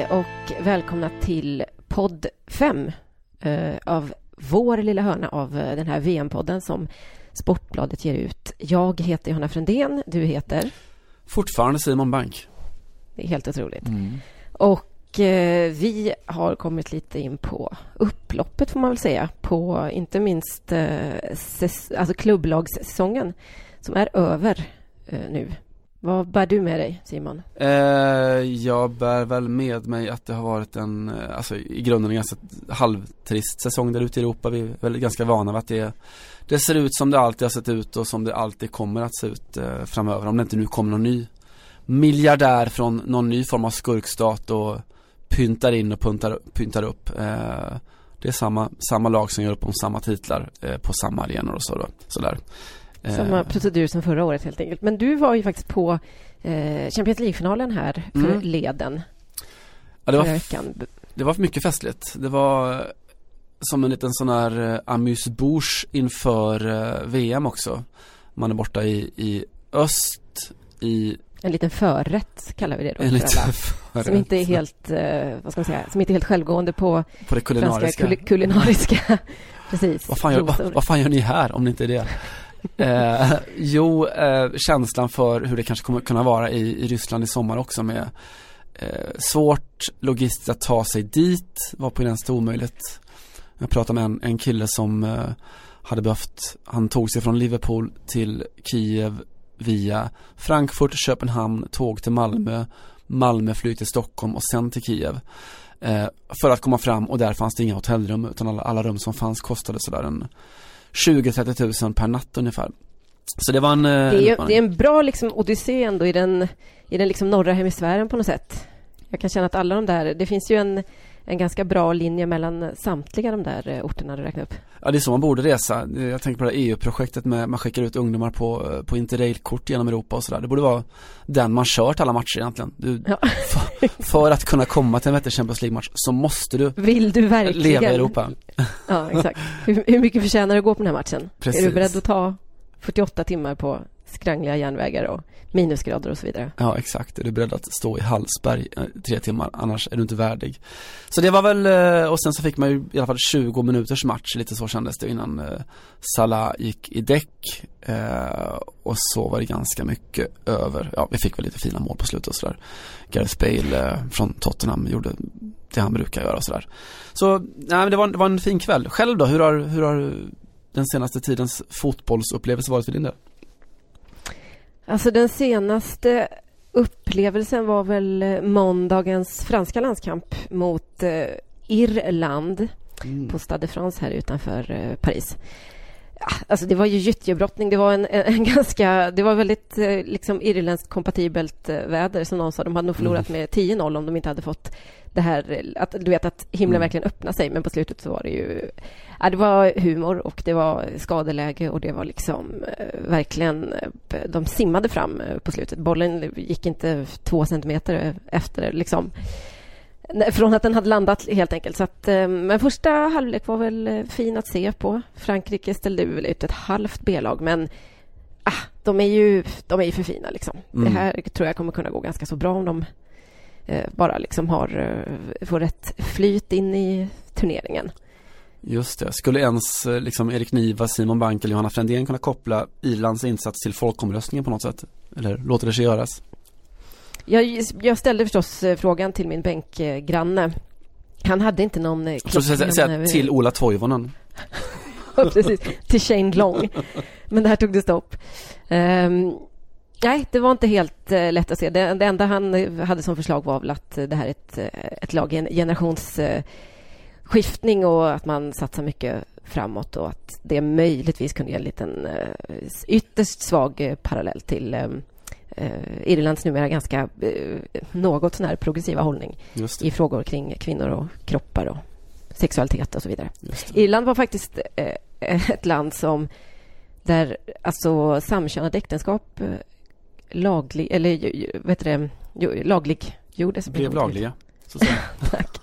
och välkomna till podd 5 av vår lilla hörna av den här VM-podden som Sportbladet ger ut. Jag heter Johanna Frändén, du heter? Fortfarande Simon Bank. Det är helt otroligt. Och vi har kommit lite in på upploppet får man väl säga, på inte minst alltså klubblagssäsongen som är över nu. Vad bär du med dig, Simon? Jag bär väl med mig att det har varit en, alltså i grunden en ganska halvtrist säsong där ute i Europa. Vi är väl ganska vana vid att det ser ut som det alltid har sett ut och som det alltid kommer att se ut framöver. Om det inte nu kommer någon ny miljardär från någon ny form av skurkstat och pyntar in och pyntar upp. Det är samma lag som gör upp om samma titlar på samma arenor och sådär. Samma procedur som förra året helt enkelt. Men du var ju faktiskt på Champions League-finalen här för leden. Ja, det var mycket festligt. Det var som en liten sån här amuse-bouche inför VM också. Man är borta i öst i... En liten förrätt kallar vi det då. En liten förrätt. Som inte är helt, vad ska man säga, som inte är helt självgående på det kulinariska. Kulinariska. Precis. Vad fan gör ni här om det inte är det? Känslan för hur det kanske kommer kunna vara i Ryssland i sommar också med svårt logistiskt att ta sig dit var på gränsen omöjligt. Jag pratade med en kille som han tog sig från Liverpool till Kiev via Frankfurt, Köpenhamn, tåg till Malmö flyg till Stockholm och sen till Kiev för att komma fram, och där fanns det inga hotellrum utan alla rum som fanns kostade sådär en 20-30 000 per natt ungefär. Så det var det är en bra liksom odyssé ändå i den liksom norra hemisfären på något sätt. Jag kan känna att alla de där, det finns ju en ganska bra linje mellan samtliga de där orterna du räknar upp. Ja, det är så man borde resa. Jag tänker på det EU-projektet med man skickar ut ungdomar på interrailkort genom Europa och sådär. Det borde vara den man kört alla matcher egentligen. För att kunna komma till en vettig Champions League-match så måste du verkligen leva i Europa. Ja, exakt. Hur mycket förtjänar du att gå på den här matchen? Precis. Är du beredd att ta 48 timmar på skrangliga järnvägar och minusgrader och så vidare? Ja, exakt. Är du beredd att stå i Hallsberg 3 timmar? Annars är du inte värdig. Så det var väl, och sen så fick man ju i alla fall 20 minuters match, lite så kändes det innan Salah gick i däck. Och så var det ganska mycket över. Ja, vi fick väl lite fina mål på slutet och sådär. Gareth Bale från Tottenham gjorde det han brukar göra och sådär. Så nej, men det var en fin kväll. Själv då, hur har den senaste tidens fotbollsupplevelse varit för din del? Alltså den senaste upplevelsen var väl måndagens franska landskamp mot Irland på Stade de France här utanför Paris. Ja, alltså det var ju gyttjebrottning. Det var en ganska, det var väldigt liksom irländskt kompatibelt väder som någon sa. De hade nog förlorat med 10-0 om de inte hade fått det här, att du vet att himlen verkligen öppnar sig, men på slutet så var det ju det var humor och det var skadeläge och det var liksom verkligen, de simmade fram på slutet. Bollen gick inte 2 centimeter efter liksom från att den hade landat helt enkelt. Så att, men första halvlek var väl fin att se på. Frankrike ställde väl ut ett halvt B-lag, men de är ju för fina liksom. Det här tror jag kommer kunna gå ganska så bra om de bara liksom får rätt flyt in i turneringen. Just det. Skulle ens liksom Erik Niva, Simon Bank eller Johanna Frändén kunna koppla Irlands insats till folkomröstningen på något sätt? Eller låter det sig göras? Jag ställde förstås frågan till min bänkgranne. Han hade inte någon till Ola Toivonen. Precis, till Shane Long. Men det här tog det stopp. Nej, det var inte helt lätt att se. Det enda han hade som förslag var väl att det här är ett lag i en generationsskiftning och att man satsar mycket framåt och att det möjligtvis kunde ge en liten ytterst svag parallell till Irlands numera ganska något sån här progressiva hållning i frågor kring kvinnor och kroppar och sexualitet och så vidare. Irland var faktiskt ett land som där alltså samkönade äktenskap lagliggjordes. Blev lagliga. Så tack.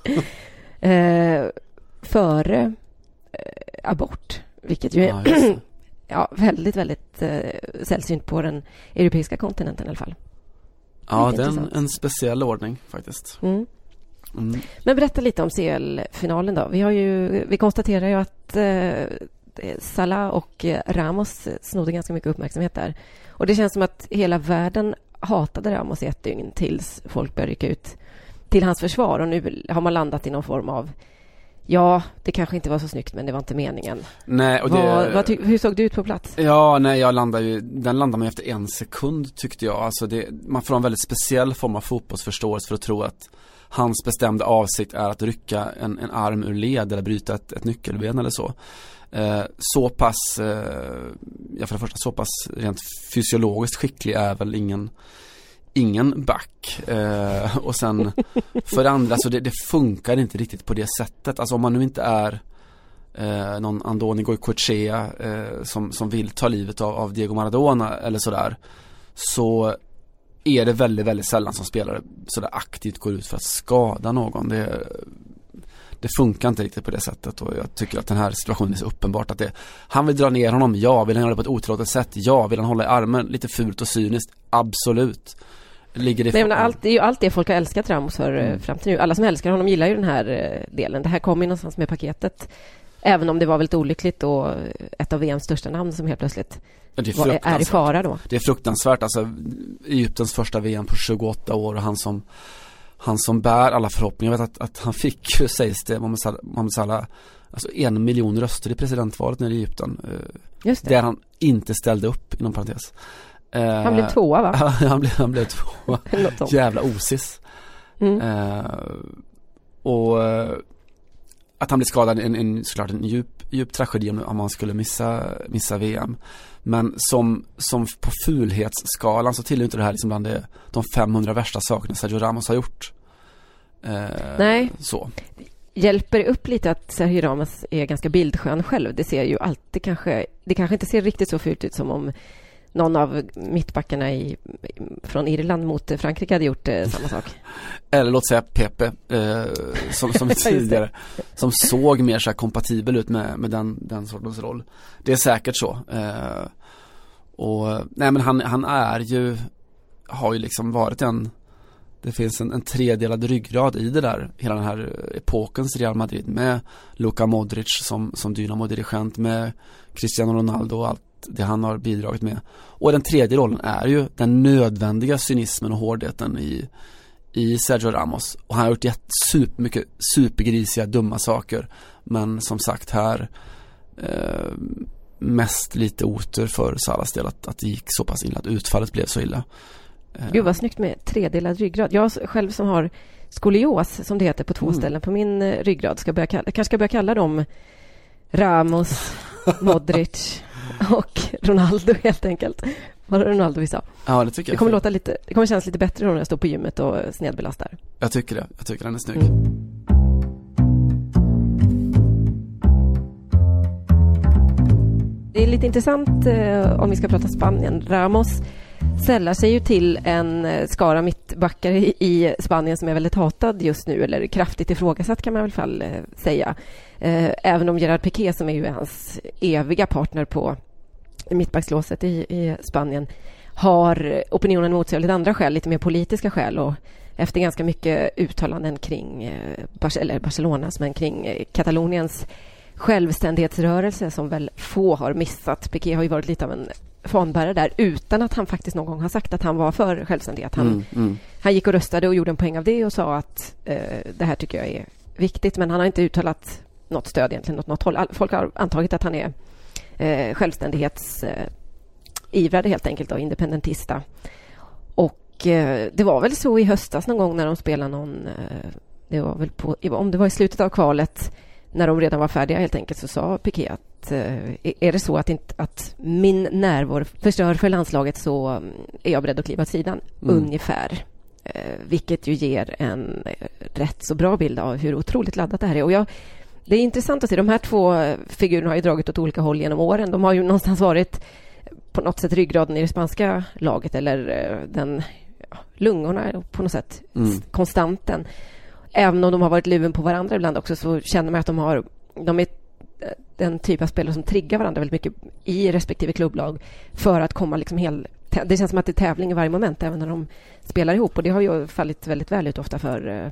Före abort, vilket ju är väldigt, väldigt sällsynt på den europeiska kontinenten i alla fall. Ja, det är en speciell ordning faktiskt. Men berätta lite om CL-finalen då. Vi konstaterar ju att Salah och Ramos snodde ganska mycket uppmärksamhet där. Och det känns som att hela världen hatade Ramos i ett dygn tills folk började rycka ut till hans försvar. Och nu har man landat i någon form av det kanske inte var så snyggt, men det var inte meningen. Nej, och hur såg du ut på plats? Ja, nej, den landade man efter 1 sekund tyckte jag. Alltså man får en väldigt speciell form av fotbollsförståelse för att tro att hans bestämda avsikt är att rycka en arm ur led eller bryta ett nyckelben eller så. Så pass så pass rent fysiologiskt skicklig är väl ingen back. Och sen för det andra så det funkar inte riktigt på det sättet. Alltså om man nu inte är någon Andoni Goicoechea som vill ta livet av Diego Maradona eller sådär, så är det väldigt, väldigt sällan som spelare sådär aktivt går ut för att skada någon. Det funkar inte riktigt på det sättet, och jag tycker att den här situationen är så uppenbart att han vill dra ner honom, vill han göra det på ett otillåtet sätt, vill han hålla i armen lite fult och cyniskt, absolut. Det är ju allt det folk har älskat Ramos för fram till nu. Alla som älskar honom gillar ju den här delen. Det här kom ju någonstans med paketet, även om det var väldigt olyckligt och ett av VMs största namn som helt plötsligt är i fara då. Det är fruktansvärt, alltså Egyptens första VM på 28 år, och han som bär alla förhoppningar. Jag vet att han fick, sägs det, Mohamed Salah, alltså 1 miljon röster i presidentvalet nere i Egypten. Just det. Där han inte ställde upp, inom parentes. Han blev 2, va? han blev 2. Jävla osis. Och att han blev skadad såklart en djup tragedi om man skulle missa VM. Men som på fulhetsskalan så tillhör inte det här liksom bland de 500 värsta sakerna Sergio Ramos har gjort. Nej. Så. Hjälper det upp lite att Sergio Ramos är ganska bildskön själv? Det ser ju alltid det kanske inte ser riktigt så fult ut som om någon av mittbackarna från Irland mot Frankrike hade gjort samma sak. Eller låt säga Pepe som tidigare, som såg mer så här kompatibel ut med den sortens roll. Det är säkert så. Nej, men han har ju liksom varit det finns en tredelad ryggrad i det där, hela den här epokens Real Madrid, med Luka Modric som Dynamo-dirigent, med Cristiano Ronaldo och allt det han har bidragit med. Och den tredje rollen är ju den nödvändiga cynismen och hårdheten i Sergio Ramos. Och han har gjort mycket supergrisiga, dumma saker. Men som sagt här mest lite otur för Salahs del att det gick så pass illa, att utfallet blev så illa. Gud vad snyggt med tredelad ryggrad. Jag själv som har skolios, som det heter, på 2 ställen på min ryggrad, kanske ska börja kalla dem Ramos, Modric och Ronaldo helt enkelt. Var det Ronaldo vi sa? Ja, det tycker jag. Det kommer kännas lite bättre när jag står på gymmet och snedbelastar. Jag tycker det. Jag tycker den är snygg. Det är lite intressant om vi ska prata Spanien. Ramos sällar sig ju till en skara mittbackare i Spanien som är väldigt hatad just nu, eller kraftigt ifrågasatt kan man i alla fall säga. Även om Gerard Piqué, som är ju hans eviga partner på mittbackslåset i Spanien, har opinionen mot sig av lite andra skäl, lite mer politiska skäl, och efter ganska mycket uttalanden kring Barcelonas, men kring Kataloniens självständighetsrörelse som väl få har missat. Piqué har ju varit lite av en fanbärare där, utan att han faktiskt någon gång har sagt att han var för självständighet. Han gick och röstade och gjorde en poäng av det och sa att det här tycker jag är viktigt, men han har inte uttalat något stöd egentligen åt något håll. Folk har antagit att han är självständighetsivrade helt enkelt, och independentista. Och det var väl så i höstas någon gång när de spelade det var väl om det var i slutet av kvalet, när de redan var färdiga helt enkelt, så sa Piqué att är det så att min närvaro förstör för landslaget, så är jag beredd att kliva åt sidan ungefär. Vilket ju ger en rätt så bra bild av hur otroligt laddat det här är. Och det är intressant att se, de här 2 figurerna har ju dragit åt olika håll genom åren. De har ju någonstans varit på något sätt ryggraden i det spanska laget, eller lungorna på något sätt, konstanten. Även om de har varit luven på varandra ibland också, så känner man att de är den typ av spelare som triggar varandra väldigt mycket i respektive klubblag för att komma liksom det känns som att det är tävling i varje moment även när de spelar ihop, och det har ju fallit väldigt väl ut ofta för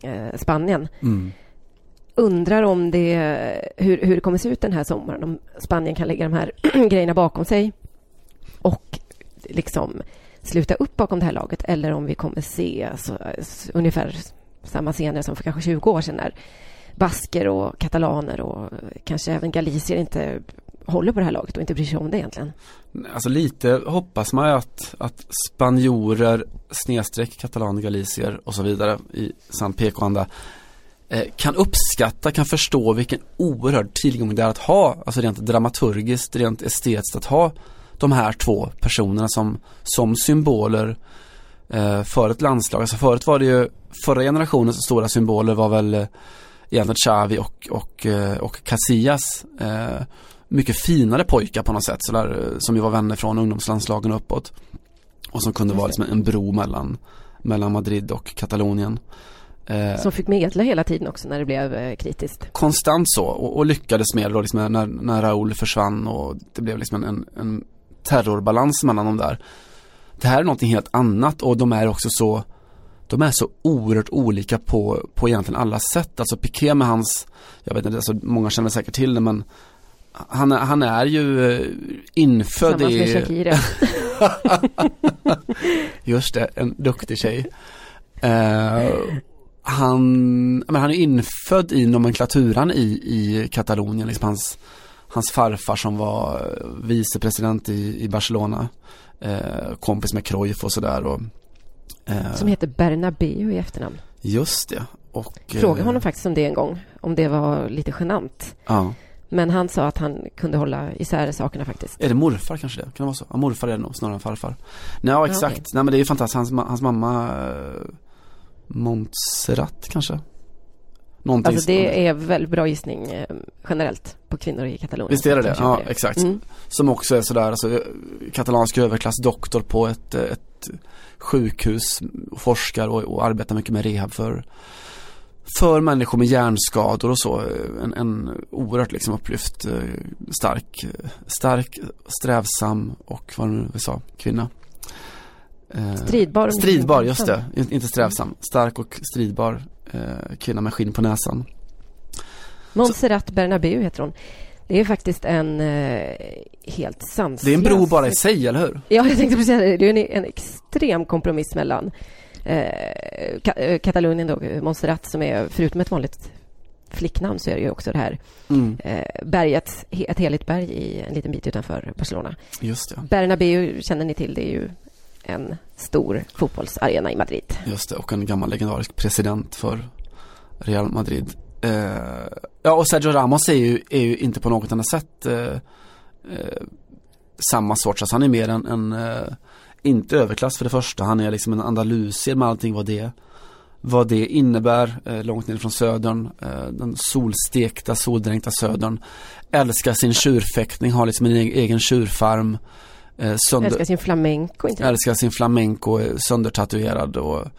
Spanien. Undrar om hur det kommer se ut den här sommaren, om Spanien kan lägga de här grejerna bakom sig och liksom sluta upp bakom det här laget, eller om vi kommer se ungefär samma scener som för kanske 20 år sedan när basker och katalaner och kanske även galicier inte håller på det här laget och inte bryr sig om det egentligen. Alltså lite hoppas man ju att spanjorer, snedstreck, katalaner, galicier och så vidare i San Peco-anda kan uppskatta, kan förstå vilken oerhörd tillgång det är att ha, alltså rent dramaturgiskt, rent estetiskt, att ha de här två personerna som symboler för ett landslag. Alltså förut var det ju, förra generationens stora symboler var väl egentligen Xavi och Casillas, mycket finare pojkar på något sätt, så där, som ju var vänner från ungdomslandslagen uppåt och som kunde vara liksom en bro mellan Madrid och Katalonien. Som fick medla hela tiden också när det blev kritiskt. Konstant så, och lyckades med då liksom när Raúl försvann och det blev liksom en terrorbalans mellan dem där. Det här är någonting helt annat, och de är också så oerhört olika på egentligen alla sätt. Alltså Piqué med hans, jag vet inte, alltså många känner säkert till det, men han är ju infödd tillsammans med Shakira. Just det, en duktig tjej. Han är infödd i nomenklaturan i Katalonien, liksom hans farfar som var vicepresident i Barcelona, kompis med Cruyff och sådär, som heter Bernabéu i efternamn. Just det. Och frågade honom faktiskt om det en gång, om det var lite genant. Ja. Men han sa att han kunde hålla isär sakerna faktiskt. Är det morfar kanske det? Kan det vara så? Ja, morfar är det nog snarare än farfar. Nej, exakt. Okay. Nej, men det är ju fantastiskt. Hans mamma Montserrat kanske. Någonting alltså det är väl bra gissning generellt på kvinnor i Katalonien. Visst är det? Ja, exakt. Som också är sådär, alltså, katalansk överklass doktor på ett sjukhus, forskar och arbetar mycket med rehab för människor med hjärnskador och så. En oerhört liksom upplyft, stark, strävsam och vad nu vi sa, kvinna. Stridbar, just det. Inte strävsam. Stark och stridbar kvinna med skinn på näsan. Montserrat Bernabéu heter hon. Det är faktiskt en helt sanslös... Det är en bro bara i sig, eller hur? Ja, jag tänkte precis säga det. Det är en extrem kompromiss mellan Katalonien då, Montserrat, som är förutom ett vanligt flicknamn så är det ju också det här berget, ett heligt berg i en liten bit utanför Barcelona. Just det. Bernabéu känner ni till, det är ju en stor fotbollsarena i Madrid. Just det, och en gammal legendarisk president för Real Madrid. Ja, och Sergio Ramos är ju inte på något annat sätt samma sorts. Alltså han är mer en inte överklass för det första. Han är liksom en andalusier med allting vad det innebär, långt ner från södern, den solstekta, soldränkta södern. Älskar sin tjurfäktning, har liksom en egen tjurfarm. Älskar sin flamenco. Älskar sin flamenco, söndertatuerad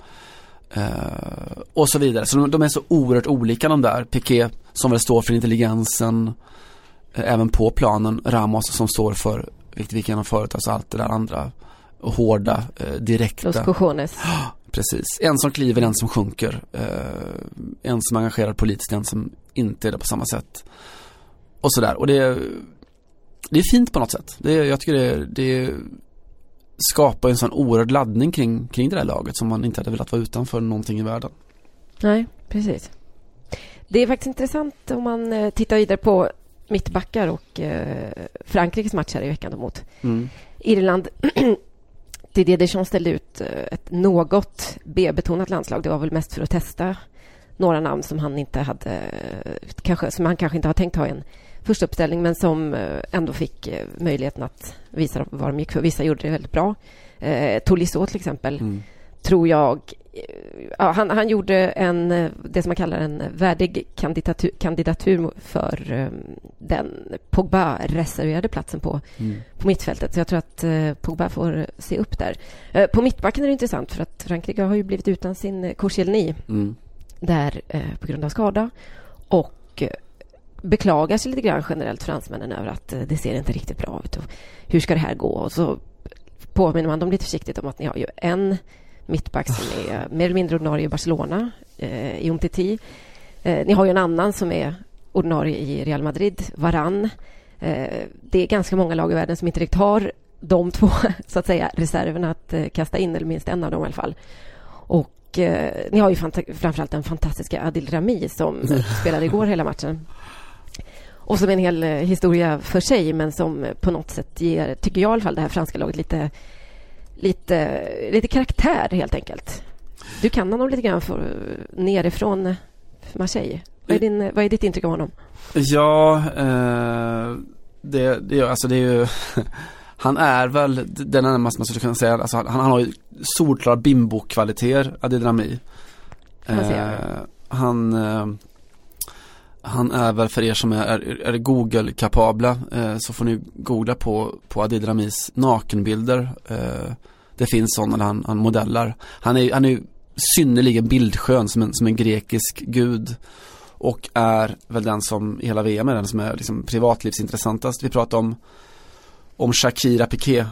och så vidare. Så de är så oerhört olika, de där. Piqué som väl står för intelligensen även på planen. Ramos som står för vilket vi förut, alltså allt det där andra hårda, direkta. Los cojones. Precis. En som kliver, en som sjunker. En som engagerar politiskt, en som inte är det på samma sätt. Och sådär. Och det är fint på något sätt. Jag tycker det skapar en sån oerhörd laddning kring det där laget som man inte hade velat vara utanför någonting i världen. Nej, precis. Det är faktiskt intressant om man tittar vidare på mittbackar och Frankrikes match här i veckan mot Irland. Didier Deschamps ställde ut ett något B-betonat landslag. Det var väl mest för att testa några namn som han inte hade som han kanske inte har tänkt ha i en första uppställning, men som ändå fick möjligheten att visa vad de gick för. Vissa gjorde det väldigt bra. Tolisso till exempel tror jag han gjorde det som man kallar en värdig kandidatur för den Pogba reserverade platsen på mittfältet. Så jag tror att Pogba får se upp där. På mittbacken är det intressant för att Frankrike har ju blivit utan sin Koscielny där på grund av skada, och beklagar sig lite grann generellt fransmännen över att det ser inte riktigt bra ut. Och hur ska det här gå? Och så påminner man dem lite försiktigt om att ni har ju en mittback som är mer eller mindre ordinarie i Barcelona, i Umtiti. Ni har ju en annan som är ordinarie i Real Madrid, Varane. Det är ganska många lag i världen som inte riktigt har de två, så att säga, reserverna att kasta in, eller minst en av dem i alla fall. Och ni har ju framförallt den fantastiska Adil Rami som spelade igår hela matchen. Och som en hel historia för sig, men som på något sätt ger, tycker jag i alla fall, det här franska laget lite karaktär helt enkelt. Du kan honom lite grann nerifrån Marseille. Vad är ditt intryck av honom? Ja, det är ju han är väl den närmaste man skulle kunna säga, alltså han har ju solklara bimbo-kvaliteter, Adil Rami. Han är väl, för er som är Google-kapabla, så får ni googla på Adil Ramis nakenbilder. Det finns sådana där han modellar. Han är synnerligen bildskön som en grekisk gud, och är väl den som i hela VM är den som är liksom privatlivsintressantast. Vi pratar om Shakira Piqué,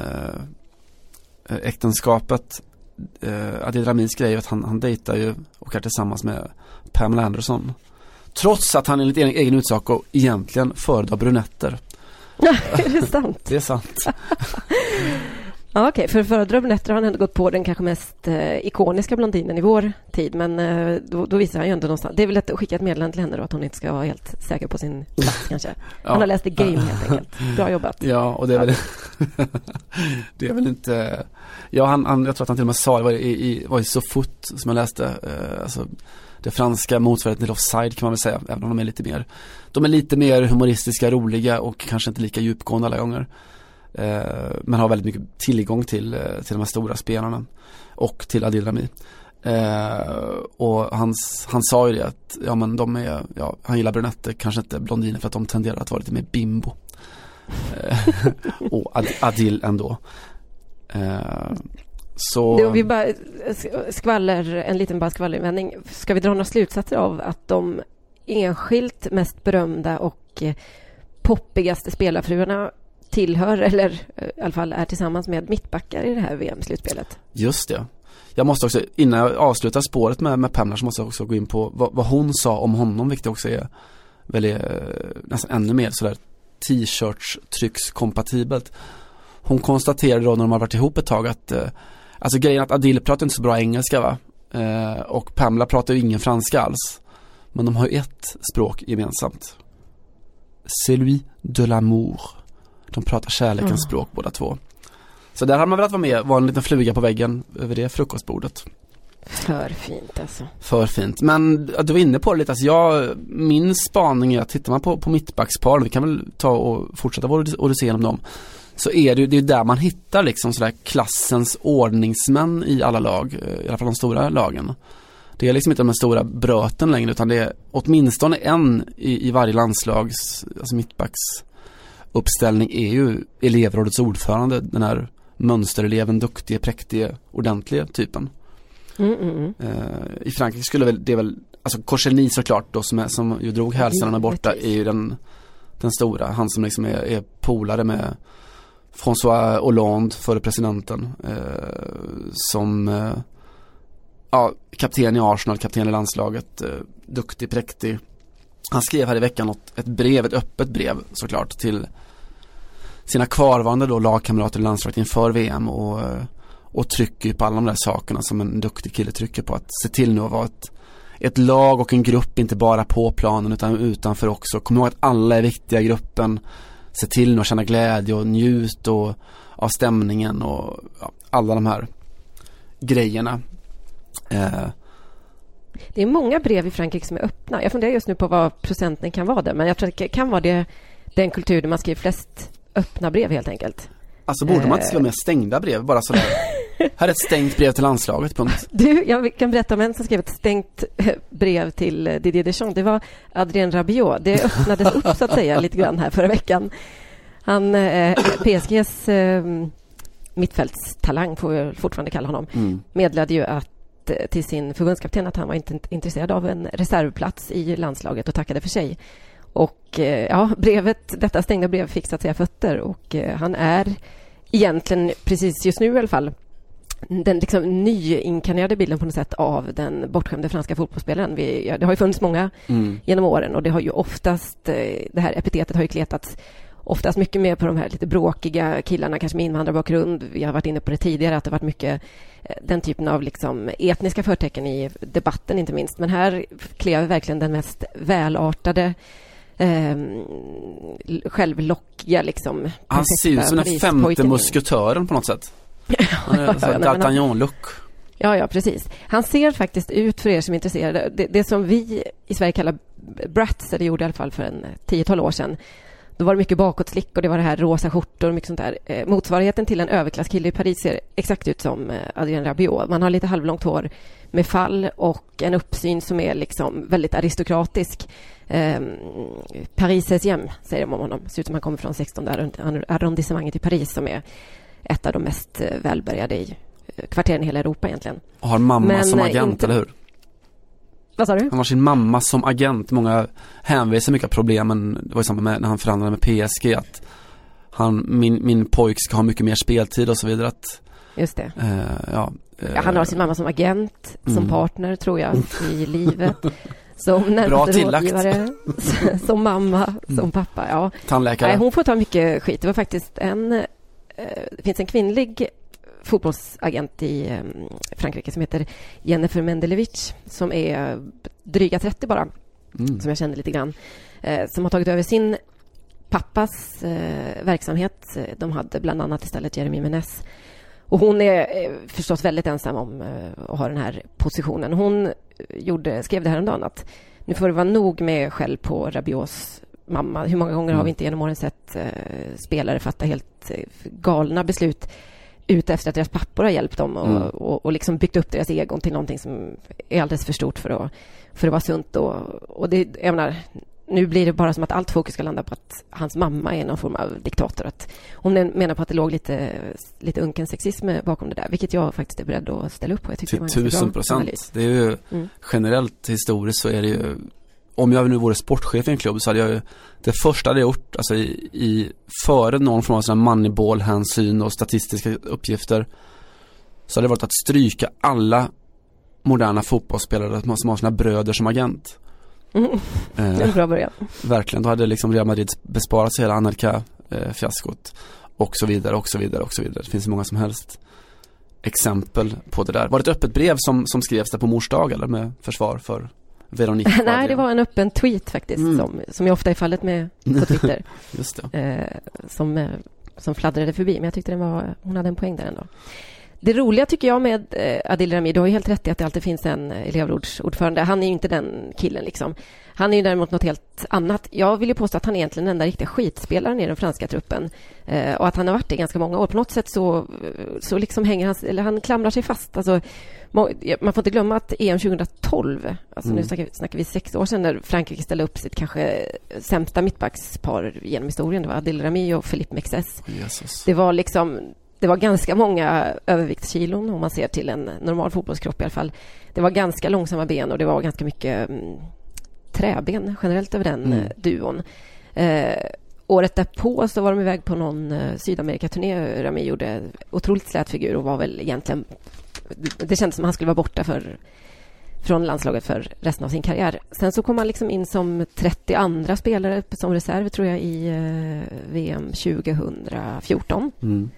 äktenskapet. Adil Ramis grej är att han dejtar ju och är tillsammans med Pamela Anderson. Trots att han enligt egen utsak och egentligen föredrar brunetter. Är det sant? Det är sant. Ja, okej. För föredrar brunetter har han ändå gått på den kanske mest ikoniska blondinen i vår tid. Men då visar han ju ändå någonstans. Det är väl lätt att skicka ett meddelande till henne då, att hon inte ska vara helt säker på sin plats kanske. Ja. Han har läst The Game helt enkelt. Bra jobbat. Ja, och det är väl det är väl inte. Ja, jag tror att han till och med sa det var i så fort som jag läste, alltså det franska motsvarigheten till Offside kan man väl säga, även om de är lite mer humoristiska, roliga och kanske inte lika djupgående alla gånger. Men har väldigt mycket tillgång till de här stora spelarna och till Adil Rami. Och han sa ju det att han gillar brunetter, kanske inte blondiner, för att de tenderar att vara lite mer bimbo. Och Adil ändå. Så vi bara en liten skvallervändning. Ska vi dra några slutsatser av att de enskilt mest berömda och poppigaste spelarfruarna tillhör, eller i alla fall är tillsammans med mittbackar i det här VM-slutspelet? Just det. Jag måste också, innan jag avslutar spåret med Pamela, så måste jag också gå in på vad hon sa om honom, vilket också är väldigt, nästan ännu mer sådär t-shirts-tryckskompatibelt. Hon konstaterade då när de har varit ihop ett tag att alltså grejen att Adil pratar inte så bra engelska, va? Och Pamela pratar ju ingen franska alls. Men de har ju ett språk gemensamt. Celui de l'amour. De pratar kärlekens språk båda två. Så där har man velat vara med, var en liten fluga på väggen över det frukostbordet. För fint alltså. För fint. Men du var inne på det lite. Alltså min spaning är att tittar man på mittbackspar, vi kan väl ta och fortsätta vår odyssé genom dem, så är det är där man hittar liksom sådär klassens ordningsmän i alla lag, i alla fall de stora lagen. Det är liksom inte de stora bröten längre, utan det är åtminstone en i varje landslags, alltså mittbacks uppställning är ju elevrådets ordförande, den här mönstereleven, duktige, präktige, ordentliga typen. I Frankrike skulle det väl alltså Korselny såklart då, som ju drog hälsarna borta, är ju den stora, han som liksom är polare med François Hollande, före presidenten, som kapten i Arsenal, kapten i landslaget, duktig, präktig. Han skrev här i veckan ett öppet brev såklart till sina kvarvarande då lagkamrater i landslaget inför VM, och trycker på alla de där sakerna som en duktig kille trycker på, att se till nu att vara ett lag och en grupp, inte bara på planen utan utanför också. Kom ihåg att alla är viktiga i gruppen. Se till nu att känna glädje och njut av stämningen och alla de här grejerna. Det är många brev i Frankrike som är öppna. Jag funderar just nu på vad procenten kan vara där, men jag tror att det kan vara den kultur där man skriver flest öppna brev helt enkelt. Alltså borde man inte skriva med stängda brev, bara sådär. Här är ett stängt brev till landslaget, punkt. Jag kan berätta om en som skrev ett stängt brev till Didier Deschamps. Det var Adrien Rabiot. Det öppnades upp så att säga lite grann här förra veckan. Han, PSGs mittfältstalang, får jag fortfarande kalla honom, meddelade ju till sin förbundskapten att han var inte intresserad av en reservplats i landslaget och tackade för sig. Och detta stängda brev fick så att säga fötter, och han är egentligen, precis just nu i alla fall, den liksom nyinkarnerade bilden på något sätt av den bortskämde franska fotbollsspelaren. Det har ju funnits många genom åren, och det har ju oftast, det här epitetet har ju kletats oftast mycket mer på de här lite bråkiga killarna, kanske med invandrarbakgrund. Vi har varit inne på det tidigare, att det varit mycket den typen av liksom etniska förtecken i debatten inte minst. Men här klev verkligen den mest välartade, självlockiga liksom. Han ser ut som den femte musketören på något sätt. D'Artagnan-look. Ja, precis. Han ser faktiskt ut, för er som är intresserade, det som vi i Sverige kallar brats, eller gjorde i alla fall för en 10-12 år sedan. Då var det mycket bakåtslick och det var det här rosa skjortor och mycket sånt där. Motsvarigheten till en överklasskille i Paris ser exakt ut som Adrien Rabiot. Man har lite halvlångt hår med fall och en uppsyn som är liksom väldigt aristokratisk. Paris 16 säger de om honom. Ser ut som han kommer från 16 arrondissemanget i Paris, som är ett av de mest välbärgade i kvarteren i hela Europa egentligen. Och har mamma som agent, eller hur? Vad sa du? Han har sin mamma som agent. Många hänvisar mycket av problemen. Det var ju samma med när han förhandlade med PSG, att min pojk ska ha mycket mer speltid och så vidare. Att, just det. Han har sin mamma som agent, som partner tror jag i livet. Som närmaste rådgivare, som mamma, som pappa. Ja. Tandläkare. Hon får ta mycket skit. Det var faktiskt det finns en kvinnlig fotbollsagent i Frankrike som heter Jennifer Mendelevich, som är dryga 30 bara, som jag kände lite grann, som har tagit över sin pappas verksamhet. De hade bland annat istället Jeremy Menez, och hon är förstås väldigt ensam om att ha den här positionen. Hon skrev det här en dag att nu får det vara nog med skäll på Rabiots mamma. Hur många gånger har vi inte genom åren sett spelare fatta helt galna beslut ute efter att deras pappor har hjälpt dem och liksom byggt upp deras egon till någonting som är alldeles för stort för att vara sunt. Och det, jag menar, nu blir det bara som att allt fokus ska landa på att hans mamma är någon form av diktator. Att hon menar på att det låg lite unken sexism bakom det där, vilket jag faktiskt är beredd att ställa upp på. Jag till 1000%. Det är ju generellt historiskt så är det ju, om jag nu vore sportchef i en klubb så hade jag ju, det första hade jag gjort, alltså före någon form av sån moneyball-hänsyn och statistiska uppgifter, så hade det varit att stryka alla moderna fotbollsspelare som har sina bröder som agent. En bra början. Verkligen, då hade liksom Real Madrid besparat sig hela Anelka-fiaskot och så vidare, och så vidare, och så vidare. Det finns många som helst exempel på det där. Var det ett öppet brev som skrevs där på mors dag, eller med försvar för Veronique? Nej, det var en öppen tweet faktiskt, som ju ofta är fallet med på Twitter. Just det. Som fladdrade förbi, men jag tyckte hon hade en poäng där ändå. Det roliga tycker jag med Adil Rami, du har ju helt rätt i att det alltid finns en elevrådsordförande. Han är ju inte den killen liksom. Han är ju däremot något helt annat. Jag vill ju påstå att han är egentligen den enda riktiga skitspelaren i den franska truppen. Och att han har varit det i ganska många år. På något sätt så liksom han klamrar sig fast. Alltså, man får inte glömma att EM 2012, alltså nu snackar vi 6 år sedan, när Frankrike ställde upp sitt kanske sämsta mittbackspar genom historien. Det var Adil Rami och Philippe Mexes. Jesus. Det var ganska många överviktskilon om man ser till en normal fotbollskropp i alla fall. Det var ganska långsamma ben och det var ganska mycket träben generellt över den duon. Året därpå så var de iväg på någon Sydamerikaturné. Rami gjorde otroligt slät figur och var väl egentligen, det kändes som att han skulle vara borta från landslaget för resten av sin karriär. Sen så kom han liksom in som 32 spelare som reserv tror jag i VM 2014.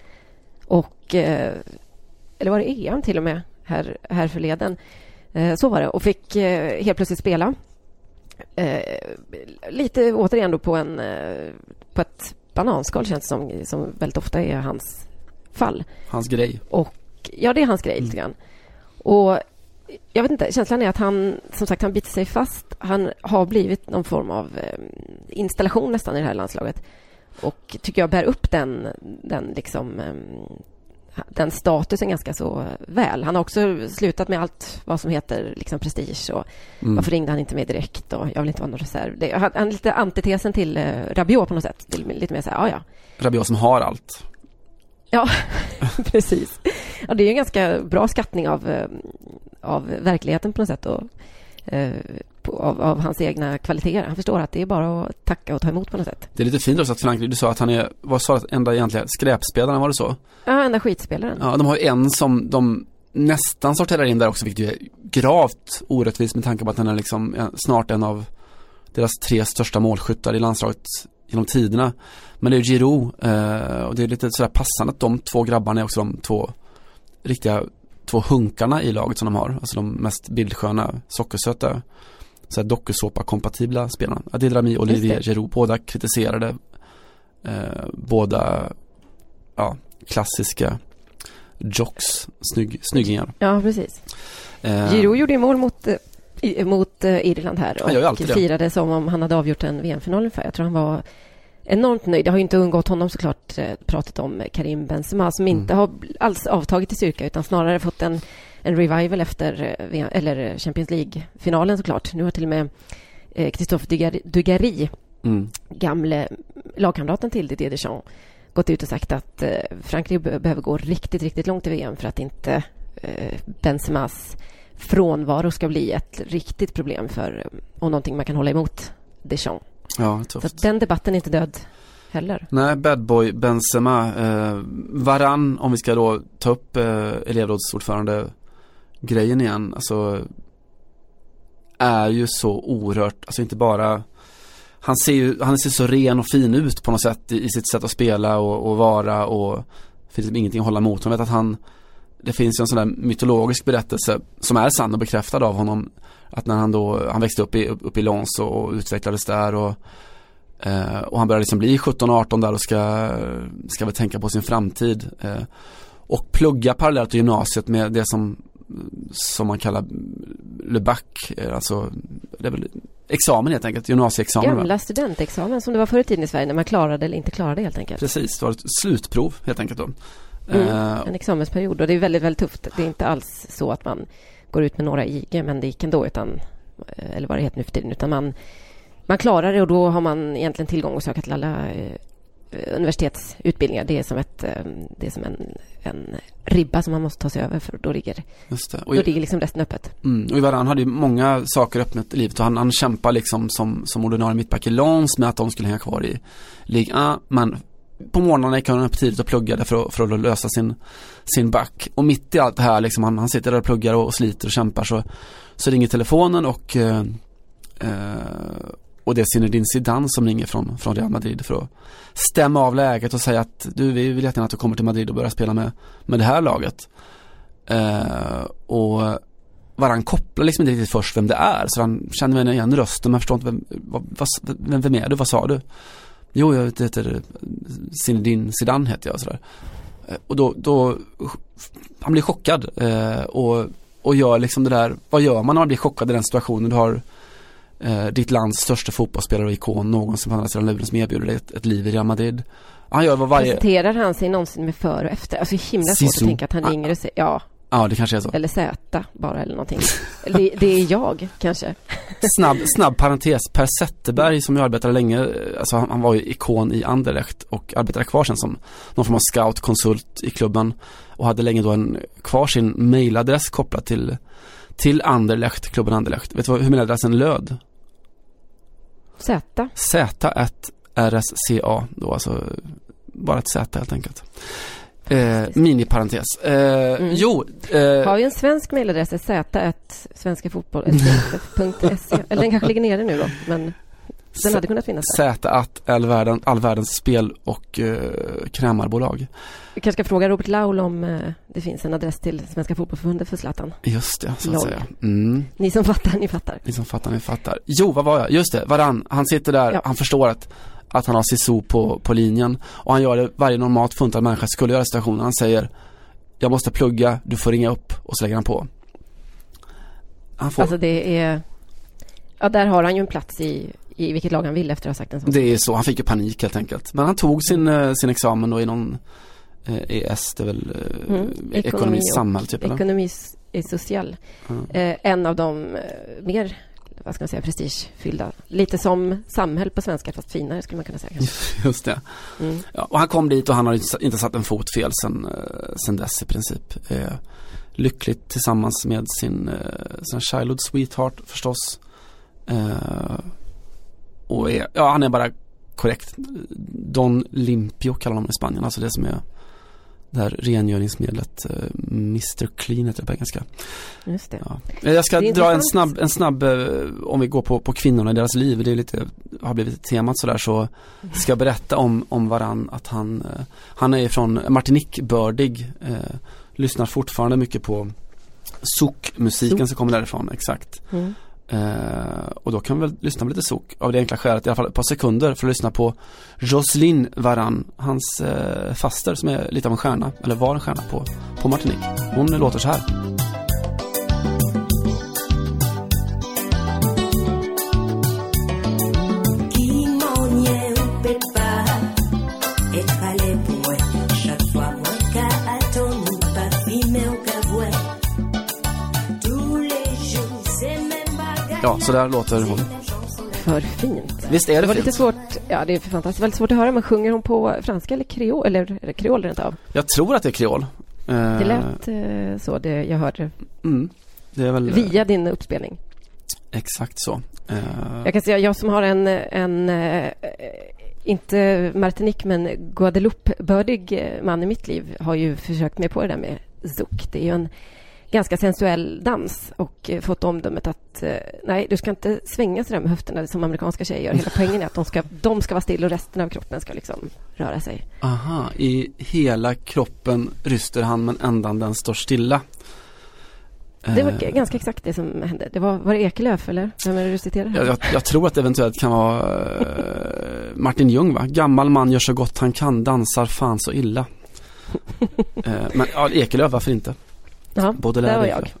Och eller var det EM till och med här förleden, så var det, och fick helt plötsligt spela lite återigen då på ett bananskal, känns som väldigt ofta är hans fall. Hans grej. Och ja, det är hans grej lite grann. Och jag vet inte, känslan är att han, som sagt, han biter sig fast. Han har blivit någon form av installation nästan i det här landslaget. Och tycker jag bär upp den liksom den statusen ganska så väl. Han har också slutat med allt vad som heter liksom prestige och varför ringde han inte med direkt och jag vill inte vara någon reserv. Han är lite antitesen till Rabiot på något sätt. Lite mer så här, ja. Rabiot som har allt. Ja, precis. Ja, det är ju en ganska bra skattning av verkligheten på något sätt. Och av hans egna kvaliteter. Han förstår att det är bara att tacka och ta emot på något sätt. Det är lite fint också att Frankrike, du sa att han är, vad sa du, enda egentligen skräpspelaren, var det så? Ja, enda skitspelaren. Ja, de har ju en som de nästan sorterar in där också, vilket är gravt orättvist med tanke på att han är liksom snart en av deras 3 största målskyttar i landslaget genom tiderna. Men det är Giroud, och det är lite sådär passande att de 2 grabbarna är också de 2 hunkarna i laget som de har. Alltså de mest bildsköna, sockersöta, så här dokusåpa-kompatibla spelarna. Adil Rami och Olivier Giroud, båda kritiserade, båda klassiska jocks, snyggingar. Ja, precis. Giroud gjorde ju mål mot Irland här och firade som om han hade avgjort en VM-final ungefär. Jag tror han var enormt nöjd. Det har ju inte undgått honom såklart, pratat om Karim Benzema som inte har alls avtagit i styrka utan snarare fått en revival efter eller Champions League-finalen såklart. Nu har till och med Christophe Dugarry, gamle lagkamraten till Didier Deschamps, gått ut och sagt att Frankrike behöver gå riktigt, riktigt långt i VM för att inte Benzemas frånvaro ska bli ett riktigt problem och någonting man kan hålla emot Deschamps. Ja, tufft. Så den debatten är inte död heller. Nej, bad boy Benzema. Varane, om vi ska då ta upp elevrådsordförande grejen igen, alltså är ju så oerhört, alltså inte bara han ser så ren och fin ut på något sätt i sitt sätt att spela och vara, och det finns ingenting att hålla emot. Man vet att det finns ju en sån där mytologisk berättelse som är sann och bekräftad av honom, att när han växte upp i Lens och utvecklades där och han började liksom bli 17-18 där och ska väl tänka på sin framtid och plugga parallellt till gymnasiet med det som man kallar Le Bac, alltså det är väl examen helt enkelt, gymnasieexamen. Gamla studentexamen som det var förr i tiden i Sverige när man klarade eller inte klarade helt enkelt. Precis, det var ett slutprov helt enkelt då. En examensperiod, och det är väldigt, väldigt tufft. Det är inte alls så att man går ut med några IG, men det gick ändå, eller vad det heter nu för tiden, utan man klarar det och då har man egentligen tillgång att söka till alla universitetsutbildningar. Det är som en ribba som man måste ta sig över, för då ligger liksom resten öppet. Och Varane hade ju många saker öppnat i livet, och han kämpar liksom som ordinarie mittback i Lens med att de skulle hänga kvar i Ligue 1, men på morgnarna gick han upp tidigt och pluggade för att lösa sin back. Och mitt i allt det här liksom, han sitter där och pluggar och sliter och kämpar, så ringer telefonen och det är Zinedine Zidane som ringer från Real Madrid för att stämma av läget och säga att vi vill jättegärna att du kommer till Madrid och börjar spela med det här laget. Och Varane kopplar liksom inte riktigt först vem det är, så han känner igen rösten, men förstår inte vem är du, vad sa du? Jo, jag heter Zinedine Zidane heter jag, sådär. Och då han blir chockad och gör liksom det där, vad gör man när man blir chockad i den situationen? Du har ditt lands största fotbollsspelare och ikon någonsin på andra sidan luren som erbjuder dig ett liv i Real Madrid. Han gör presenterar han sig någonsin med för och efter? Alltså himla svårt att tänka att han ringer och säger ja, det kanske är så. Eller Z bara eller någonting. det är jag kanske. Snabb parentes. Per Zetterberg som jag arbetade länge, alltså han var ju ikon i Anderlecht och arbetade kvar sen som någon form av scout-konsult i klubben och hade länge då kvar sin mailadress kopplad till Anderlecht, klubben Anderlecht. Vet du hur mailadressen löd? Z@RSCA då, alltså bara ett Z helt enkelt. Mini-parentes. Har ju en svensk mailadress, z@svenskafotboll.se. Eller den kanske ligger nere nu då, men den hade kunnat finnas där. Allvärldens spel och krämarbolag. Vi kanske ska fråga Robert Laul om det finns en adress till Svenska fotbollsförbundet för Zlatan. Just det, så att säga. Ni som fattar, ni fattar. Ni som fattar, ni fattar. Jo, vad var jag? Just det, Varane, han sitter där, han förstår att han har Sissou på linjen, och han gör det varje normalt funtad människa skulle göra situationen. Han säger, jag måste plugga, du får ringa upp, och så lägger han på. Alltså det är, där har han ju en plats i vilket lag han vill efter att ha sagt en sån. Det är så, han fick ju panik helt enkelt. Men han tog sin examen då i någon ES, det är väl ekonomi samhäll typ, eller? Ekonomi är social. En av de mer, vad ska man säga, prestigefyllda. Lite som samhäll på svenska, fast finare skulle man kunna säga. Just det. Ja, och han kom dit och han har inte satt en fot fel sen dess i princip. Lyckligt tillsammans med sin childhood sweetheart förstås. Och han är bara korrekt. Don Limpio kallar de i Spanien, alltså det som är det här rengöringsmedlet Mr. Clean heter det på engelska. Just det. Ja. Jag ska dra en snabb om vi går på kvinnorna i deras liv. Det är lite, har blivit temat sådär, så ska jag berätta om varann att han är från Martinique-bördig, lyssnar fortfarande mycket på souk-musiken som kommer därifrån, exakt. Och då kan vi väl lyssna på lite souk av det enkla skälet, i alla fall ett par sekunder, för att lyssna på Jocelyne Varane, hans faster som är lite av en stjärna, eller var en stjärna på Martinique. Hon låter så här. Ja, så där låter hon. För fint. Visst är det var fint? Lite svårt, ja, det är fantastiskt. Väldigt svårt att höra, men sjunger hon på franska eller kreol, eller är det kreol rent av? Jag tror att det är kreol. Det lät så, det jag hörde. Det är väl via din uppspelning. Exakt så. Jag kan säga, jag som har en inte Martinique men Guadeloupe-bördig man i mitt liv har ju försökt mig på det där med zouk. Det är ju en ganska sensuell dans och fått omdömet att nej, du ska inte svänga så där med höfterna som amerikanska tjejer gör. Hela poängen är att de ska vara still och resten av kroppen ska liksom röra sig. Aha, i hela kroppen ryster han men ändan den står stilla. Det var ganska exakt det som hände. Det var det Ekelöf eller? Vem är det du citerar? Jag tror att det eventuellt kan vara Martin Ljung, va? Gammal man gör så gott han kan, dansar fan så illa. Men ja, Ekelöf, varför inte? Ja, där var jag.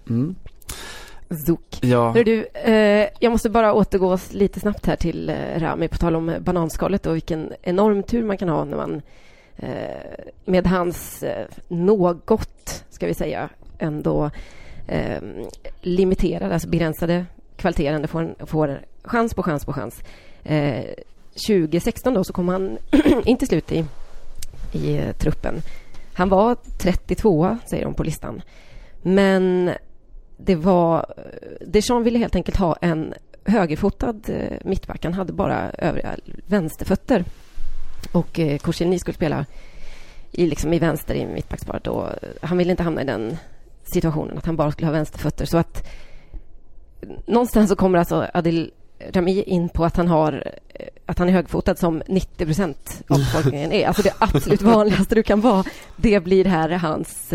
Zouk. Ja. Hör du, jag måste bara återgå lite snabbt här till Rami på tal om bananskalet och vilken enorm tur man kan ha när man med hans något, ska vi säga, ändå limiterade, alltså begränsade kvaliteter får chans på chans på chans. 2016 då så kom han in till slut i truppen. Han var 32, säger de på listan. Men Deschamps ville helt enkelt ha en högerfotad mittback. Han hade bara övriga vänsterfötter. Och Koscielny skulle spela i vänster i mittbacksparet. Och han ville inte hamna i den situationen att han bara skulle ha vänsterfötter. Så att någonstans så kommer alltså Adil Rami in på att han är högfotad som 90% av befolkningen är. Alltså det absolut vanligaste du kan vara. Det blir här hans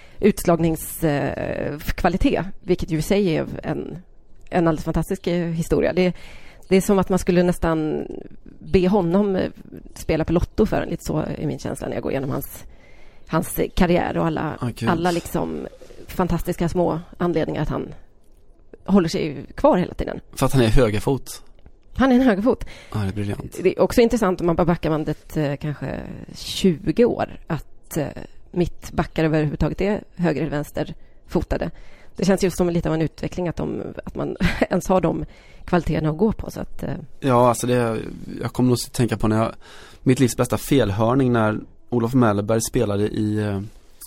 utslagningskvalitet, vilket ju i sig är en alldeles fantastisk historia. Det är som att man skulle nästan be honom spela på lotto för en, lite så i min känsla när jag går igenom hans karriär och alla liksom fantastiska små anledningar att han håller sig kvar hela tiden. För att han är högerfot. Han är en högerfot. Ja, det är briljant. Det är också intressant om man bara backar bandet kanske 20 år att mitt backar överhuvudtaget är höger eller vänster fotade. Det känns ju som lite av en utveckling att man ens har de kvaliteterna att gå på. Så att, ja, alltså jag kommer nog att tänka på mitt livs bästa felhörning när Olof Mellberg spelade i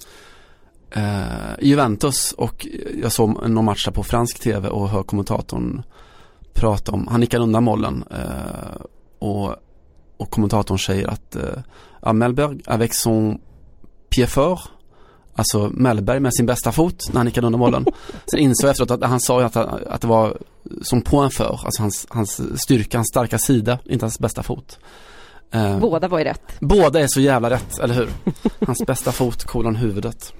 Juventus och jag såg någon match på fransk tv och hör kommentatorn prata om, han nickar undan mollen och kommentatorn säger att Mellberg avec son pied fort, alltså Mellberg med sin bästa fot när han nickade under mollen. Sen insåg jag efteråt att han sa att det var som point fort, alltså hans styrka, hans starka sida, inte hans bästa fot. Båda var ju rätt. Båda är så jävla rätt, eller hur? Hans bästa fot, huvudet.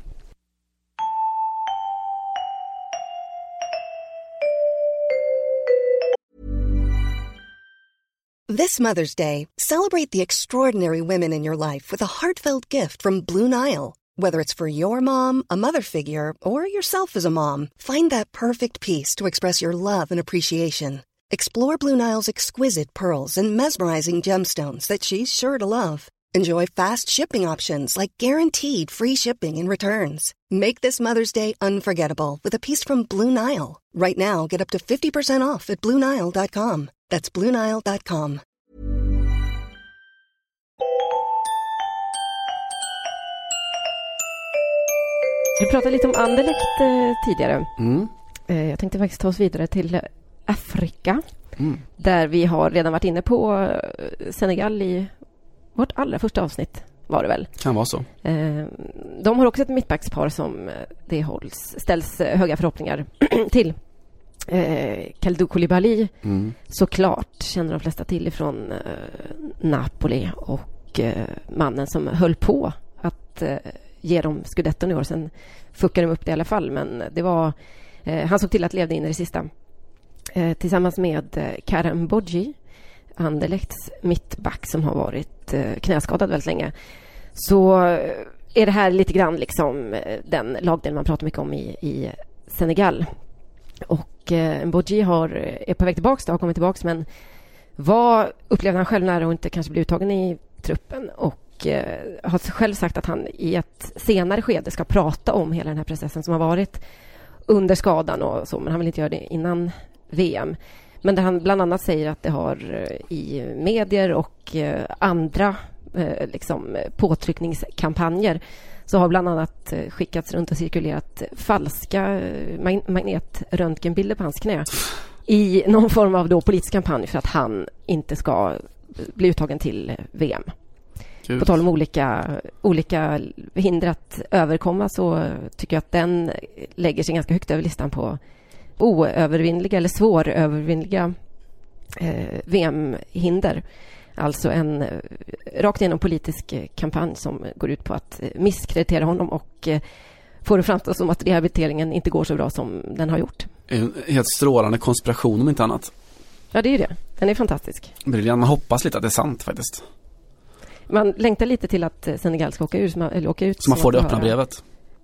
This Mother's Day, celebrate the extraordinary women in your life with a heartfelt gift from Blue Nile. Whether it's for your mom, a mother figure, or yourself as a mom, find that perfect piece to express your love and appreciation. Explore Blue Nile's exquisite pearls and mesmerizing gemstones that she's sure to love. Enjoy fast shipping options like guaranteed free shipping and returns. Make this Mother's Day unforgettable with a piece from Blue Nile. Right now, get up to 50% off at BlueNile.com. That's BlueNile.com. Du pratade lite om Anderlecht tidigare. Jag tänkte faktiskt ta oss vidare till Afrika. Där vi har redan varit inne på Senegal i vårt allra första avsnitt, var det väl. Kan vara så. De har också ett mittbackspar som det ställs höga förhoppningar till. Kalidou Koulibaly, såklart känner de flesta till ifrån Napoli, och mannen som höll på att ge dem scudetton i år. Sen fuckade de upp det i alla fall, men det var han såg till att levde in i det sista. Tillsammans med Karim Bodji, Anderlechts mittback som har varit knäskadad väldigt länge, så är det här lite grann liksom den lagdel man pratar mycket om i Senegal. Och Bodji är på väg tillbaka, har kommit tillbaka, men upplevde han själv nära och inte kanske bli uttagen i truppen, och har själv sagt att han i ett senare skede ska prata om hela den här processen som har varit under skadan och så, men han vill inte göra det innan VM. Men där han bland annat säger att det har i medier och andra liksom påtryckningskampanjer, så har bland annat skickats runt och cirkulerat falska magnetröntgenbilder på hans knä i någon form av då politisk kampanj för att han inte ska bli uttagen till VM. Gud. På tal om olika hinder att överkomma, så tycker jag att den lägger sig ganska högt över listan på oövervinnliga eller svårövervinnliga VM-hinder. Alltså en rakt igenom politisk kampanj som går ut på att misskreditera honom och få det framstå som att rehabiliteringen inte går så bra som den har gjort. En helt strålande konspiration om inte annat. Ja, det är ju det. Den är fantastisk. Briljant. Man hoppas lite att det är sant faktiskt. Man längtar lite till att Senegal ska åka ut. Så man får det öppna brevet.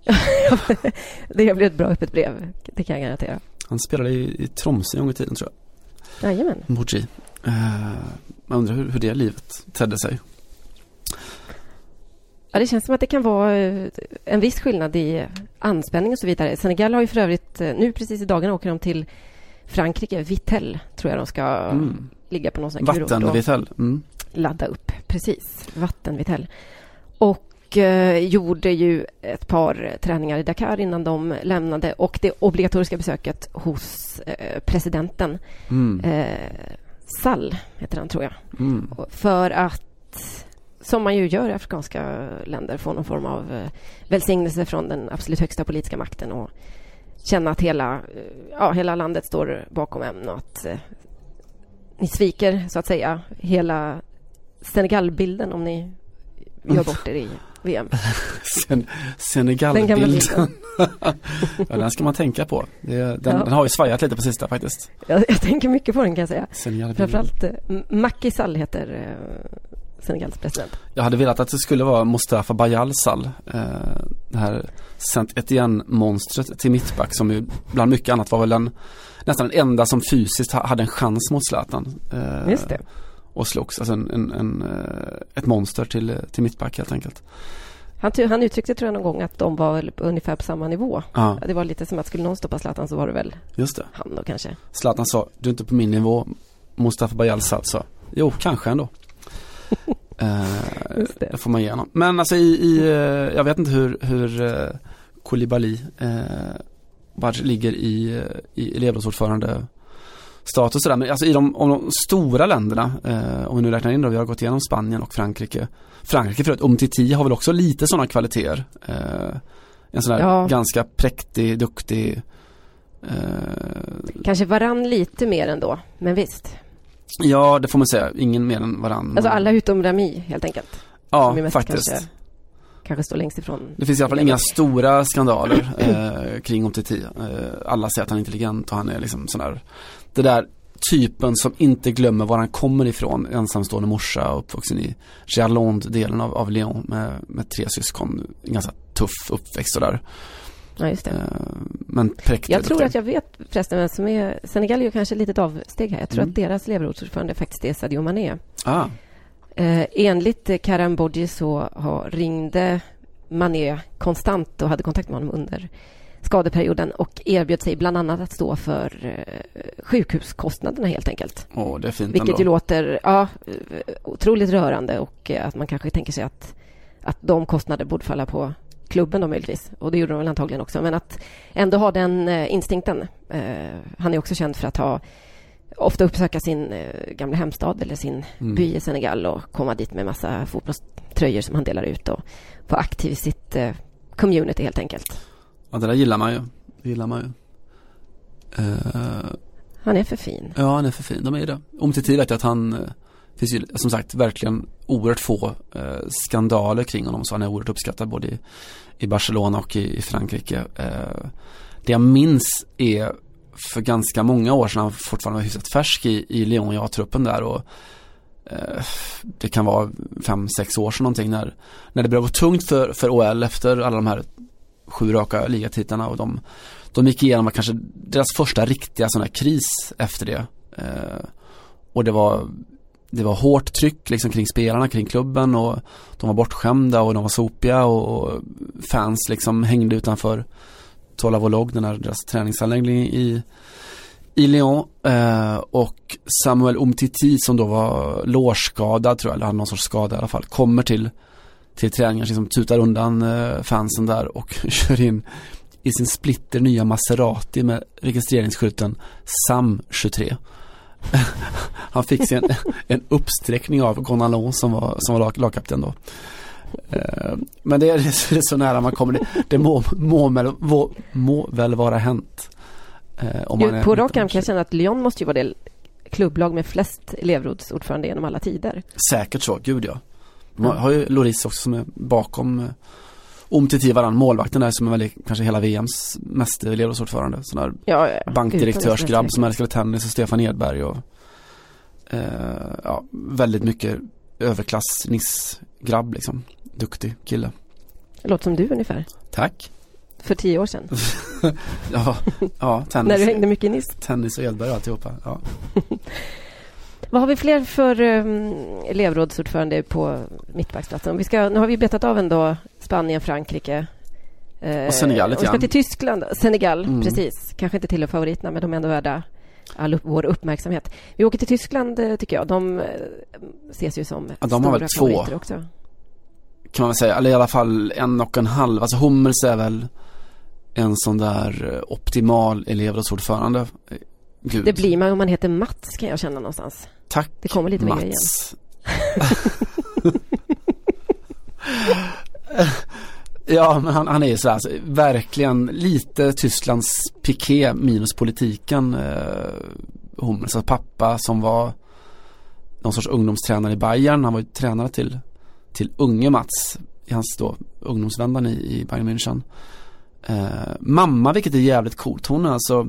Det har blivit ett bra öppet brev. Det kan jag garantera. Han spelade i Tromsø en gång i tiden, tror jag. Jajamän. Bodji. Man undrar hur det livet tedde sig. Ja, det känns som att det kan vara en viss skillnad i anspänning och så vidare. Senegal har ju för övrigt, nu precis i dagarna åker de till Frankrike. Vittel tror jag de ska ligga på någon sån här Vattenvittel. Ladda upp, precis. Vattenvittel. Och gjorde ju ett par träningar i Dakar innan de lämnade, och det obligatoriska besöket hos presidenten Sall heter han, tror jag. För att, som man ju gör i afrikanska länder, få någon form av välsignelse från den absolut högsta politiska makten och känna att hela landet står bakom en, och att ni sviker så att säga hela Senegal-bilden om ni gör bort er i VM. Senegal-bilden. Ja, den ska man tänka på. Den har ju svajat lite på sista faktiskt. Jag tänker mycket på den, kan jag säga. Framförallt Macky Sall heter Senegals president. Jag hade velat att det skulle vara Mustafa Bayal Sall, det här Saint-Étienne-monstret till mittback, som ju bland mycket annat var väl nästan den enda som fysiskt hade en chans mot Zlatan. Just det. Och slogs, alltså ett monster till mittback helt enkelt. Han uttryckte, tror jag, någon gång att de var ungefär på samma nivå. Ja. Det var lite som att skulle någon stoppa Zlatan, så var det väl just det. Han då kanske. Zlatan sa, du är inte på min nivå. Mustafa Bayal sa, jo, kanske ändå. Det får man igenom. Men alltså jag vet inte hur Koulibaly ligger i elevrådsordförande status där. Men alltså om de stora länderna, om vi nu räknar in då, vi har gått igenom Spanien och Frankrike förut, Umtiti har väl också lite sådana kvaliteter, en sån där ganska präktig, duktig, kanske varann lite mer ändå, men visst. Ja, det får man säga, ingen mer än varann. Alltså alla utom Rami helt enkelt. Ja, faktiskt. Kanske står längst ifrån. Det finns i alla fall inga stora skandaler kring Umtiti. Alla säger att han är intelligent och han är liksom sån där, det där typen som inte glömmer var han kommer ifrån, ensamstående morsa och uppvuxen i Gironde-delen av Lyon med 3 syskon, en ganska tuff uppväxt och där. Ja, just det. Men präktig. Jag tror att jag vet förresten vem som är Senegal, är ju kanske ett litet avsteg här. Jag tror att deras elevrådsordförande faktiskt är Sadio Mané. Enligt Karim Bodji så ringde Mané konstant och hade kontakt med honom under skadeperioden och erbjöd sig bland annat att stå för sjukhuskostnaderna helt enkelt. Det är fint. Vilket ju låter otroligt rörande, och att man kanske tänker sig att de kostnader borde falla på klubben då möjligtvis. Och det gjorde de väl antagligen också. Men att ändå ha den instinkten. Han är också känd för att ha ofta uppsöka sin gamla hemstad eller sin by i Senegal och komma dit med massa fotbollströjor som han delar ut och vara aktiv i sitt community helt enkelt. Ja, det där gillar man ju. Han är för fin. Ja, han är för fin. De är det. Umtiti vet jag att han finns ju som sagt verkligen oerhört få skandaler kring honom, så han är oerhört uppskattad både i Barcelona och i Frankrike. Det jag minns är för ganska många år sedan, han fortfarande var hyfsat färsk i Lyon, jag har truppen där, och det kan vara 5-6 år sedan någonting när det började gå tungt för OL efter alla de här 7 raka ligatitlarna, och de gick igenom kanske deras första riktiga sån här kris efter det. Och det var hårt tryck liksom kring spelarna, kring klubben, och de var bortskämda och de var sopiga, och fans liksom hängde utanför Tola Volog, den här deras träningsanläggning i Lyon, och Samuel Umtiti som då var lårskadad tror jag, eller hade någon sorts skada i alla fall, kommer till träningar, liksom tutar undan fansen där och kör in i sin splitter nya Maserati med registreringsskylten Sam 23. Han fick sig en uppsträckning av Gonalon som var lagkapten då. Men det är så nära man kommer. Det må väl vara hänt. På rak arm kan jag känna att Lyon måste ju vara det klubblag med flest elevrådsordförande genom alla tider. Säkert så, gud ja. Man har ju Loris också som är bakom Umtiti, varann målvakten där som är väl kanske hela VMs mest elevrådsordförande. Sån där bankdirektörsgrabb som älskade tennis, och Stefan Edberg och väldigt mycket överklassnissgrabb liksom. Duktig kille. Det låter som du ungefär. Tack. För 10 år sedan. ja, tennis. När du hängde mycket i Nice. Tennis och Edberg och alltihopa, ja. Vad har vi fler för elevrådsordförande på mittbacksplatsen? Nu har vi betat av ändå Spanien, Frankrike och Senegal lite grann. Vi ska till Tyskland. Senegal, precis. Kanske inte tillhör favoriterna, men de är ändå värda vår uppmärksamhet. Vi åker till Tyskland tycker jag. De ses ju som de har väl 2 också. Kan man väl säga, eller i alla fall 1,5. Alltså Hummels är väl en sån där optimal elevrådsordförande. Gud. Det blir man om man heter Mats, kan jag känna någonstans. Tack, det kommer lite Mats. Mer igen. Ja, men han är ju så här, alltså, verkligen lite Tysklands Piqué minus politiken. Hummels pappa som var någon sorts ungdomstränare i Bayern. Han var ju tränare till unge Mats i hans då ungdomsvändan i Bayern München. Mamma, vilket är jävligt coolt, hon är alltså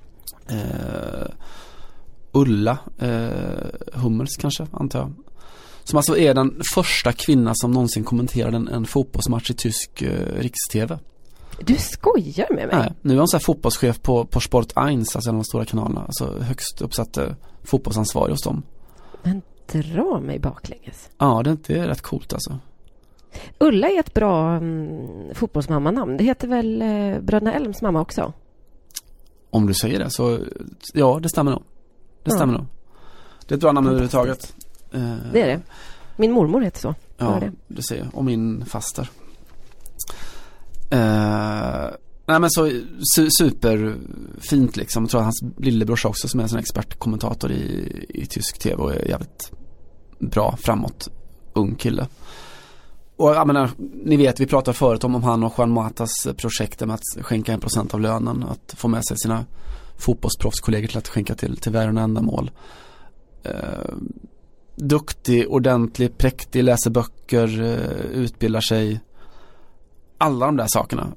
Ulla Hummels kanske, antar jag, som alltså är den första kvinna som någonsin kommenterade en fotbollsmatch i tysk riks-tv. Du skojar med mig? Nej, nu är hon så här fotbollschef på Sport 1, alltså en av de stora kanalerna, alltså högst uppsatt fotbollsansvarig hos dem. Men dra mig baklänges. Ja, det är rätt coolt alltså. Ulla är ett bra fotbollsmammanamn. Det heter väl Bröderna Elms mamma också? Om du säger det så, ja, det stämmer nog. Det stämmer nog. Det är ett bra namn överhuvudtaget. Det är det. Min mormor heter så. Ja, det ser jag. Och min faster. Nej, men så superfint liksom. Jag tror att hans lillebrors också, som är en sån expertkommentator i tysk tv, och är jävligt bra, framåt, ung kille. Och jag menar, ni vet, vi pratade förut om han och Juan Matas projekt med att skänka 1% av lönen, att få med sig sina fotbollsproffskollegor till att skänka till världens ändamål. Duktig, ordentlig, präktig, läser böcker, utbildar sig, alla de där sakerna.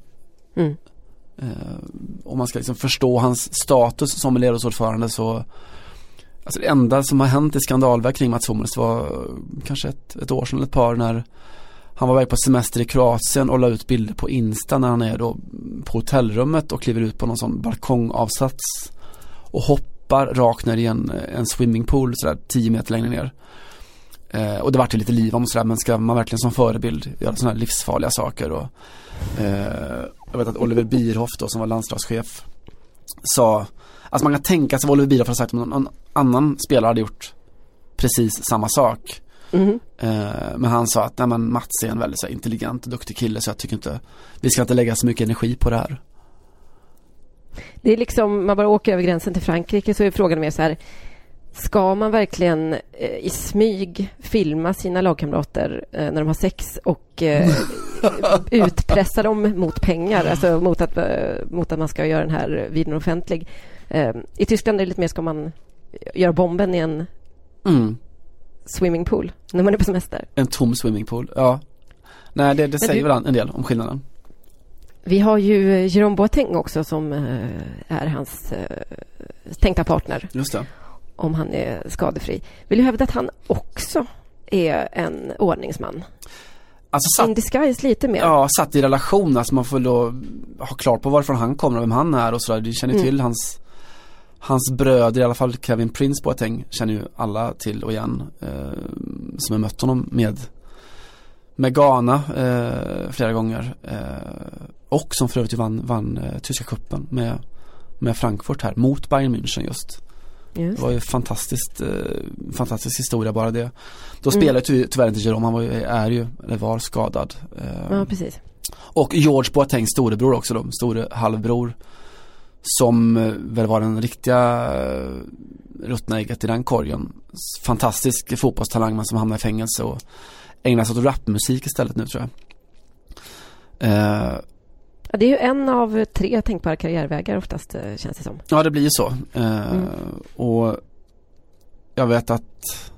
Om man ska liksom förstå hans status som elevrådsordförande, så alltså det enda som har hänt i skandalverk kring Mats Hummels var kanske ett år sedan eller ett par, när han var väg på semester i Kroatien och la ut bilder på Insta när han är då på hotellrummet och kliver ut på någon sån balkongavsats och hoppar rakt ner i en swimmingpool sådär 10 meter längre ner. Och det var till lite liv om sådär, men ska man verkligen som förebild göra sådana här livsfarliga saker? Och jag vet att Oliver Bierhoff då, som var landslagschef, sa, alltså man kan tänka sig vad Oliver Bierhoff hade sagt om någon annan spelare hade gjort precis samma sak. Men han sa att nej, men Mats är en väldigt så här, intelligent och duktig kille, så jag tycker inte vi ska inte lägga så mycket energi på det här. Det är liksom, man bara åker över gränsen till Frankrike, så är frågan mer så här, ska man verkliligen i smyg filma sina lagkamrater när de har sex och utpressa dem mot pengar, alltså mot att man ska göra den här videon offentlig? I Tyskland är det lite mer, ska man göra bomben i en swimmingpool när man är på semester? En tom swimmingpool, ja. Nej, det säger väl en del om skillnaden. Vi har ju Jérôme Boateng också som är hans tänkta partner. Just det. Om han är skadefri. Vill du hävda att han också är en ordningsman? Alltså in disguise lite mer. Ja, satt i relation. Alltså man får då ha klart på varifrån han kommer och vem han är och sådär. Du känner till hans bröder, i alla fall Kevin Prince Boateng känner ju alla till och igen, som har mött honom med Ghana flera gånger, och som för övrigt vann tyska cupen med Frankfurt här mot Bayern München just. Det var ju fantastisk historia bara det. Då spelade tyvärr inte Jérôme, han var skadad. Ja, precis. Och George Boatengs storebror också då, store halvbror, som väl var den riktiga ruttna ägget i den korgen. Fantastisk fotbollstalang, men som hamnade i fängelse och ägnar sig åt rapmusik istället nu, tror jag. Det är ju en av 3 tänkbara karriärvägar oftast, känns det som. Ja, det blir ju så. Och jag vet att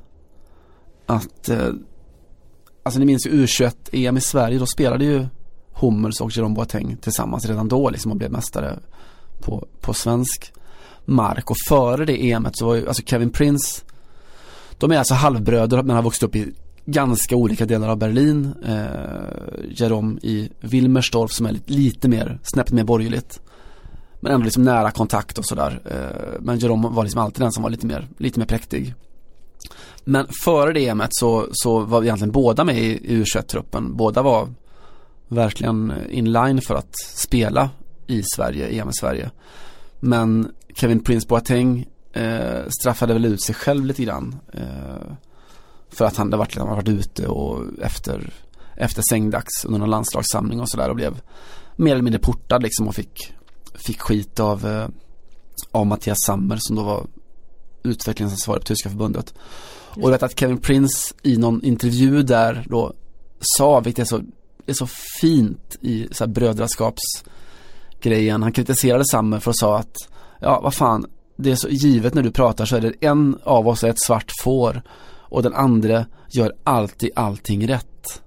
alltså ni minns ju U21-EM i Sverige, då spelade ju Hummels och Jérôme Boateng tillsammans redan då liksom, och blev mästare på svensk mark. Och före det EMet så var ju alltså Kevin Prince, de är alltså halvbröder men har vuxit upp i ganska olika delar av Berlin. Jérôme i Wilmersdorf, som är lite mer, snäppet mer borgerligt, men ändå liksom nära kontakt och sådär. Men Jérôme var liksom alltid den som var lite mer präktig. Men före det EMet så var vi egentligen båda med i U21-truppen. Båda var verkligen inline för att spela i Sverige, EM i Sverige. Men Kevin Prince Boateng straffade väl ut sig själv lite grann. För att han hade varit ute och efter sängdags under någon landslagssamling och sådär, och blev mer eller mindre portad liksom, och fick skit av Mattias Sammer, som då var utvecklingsansvarig på tyska förbundet. Och jag vet att Kevin Prince i någon intervju där då sa, vilket är så fint i så här brödraskapsgrejen, han kritiserade Sammer för att säga att ja, vad fan, det är så givet när du pratar, så är det en av oss är ett svart får och den andra gör alltid allting rätt.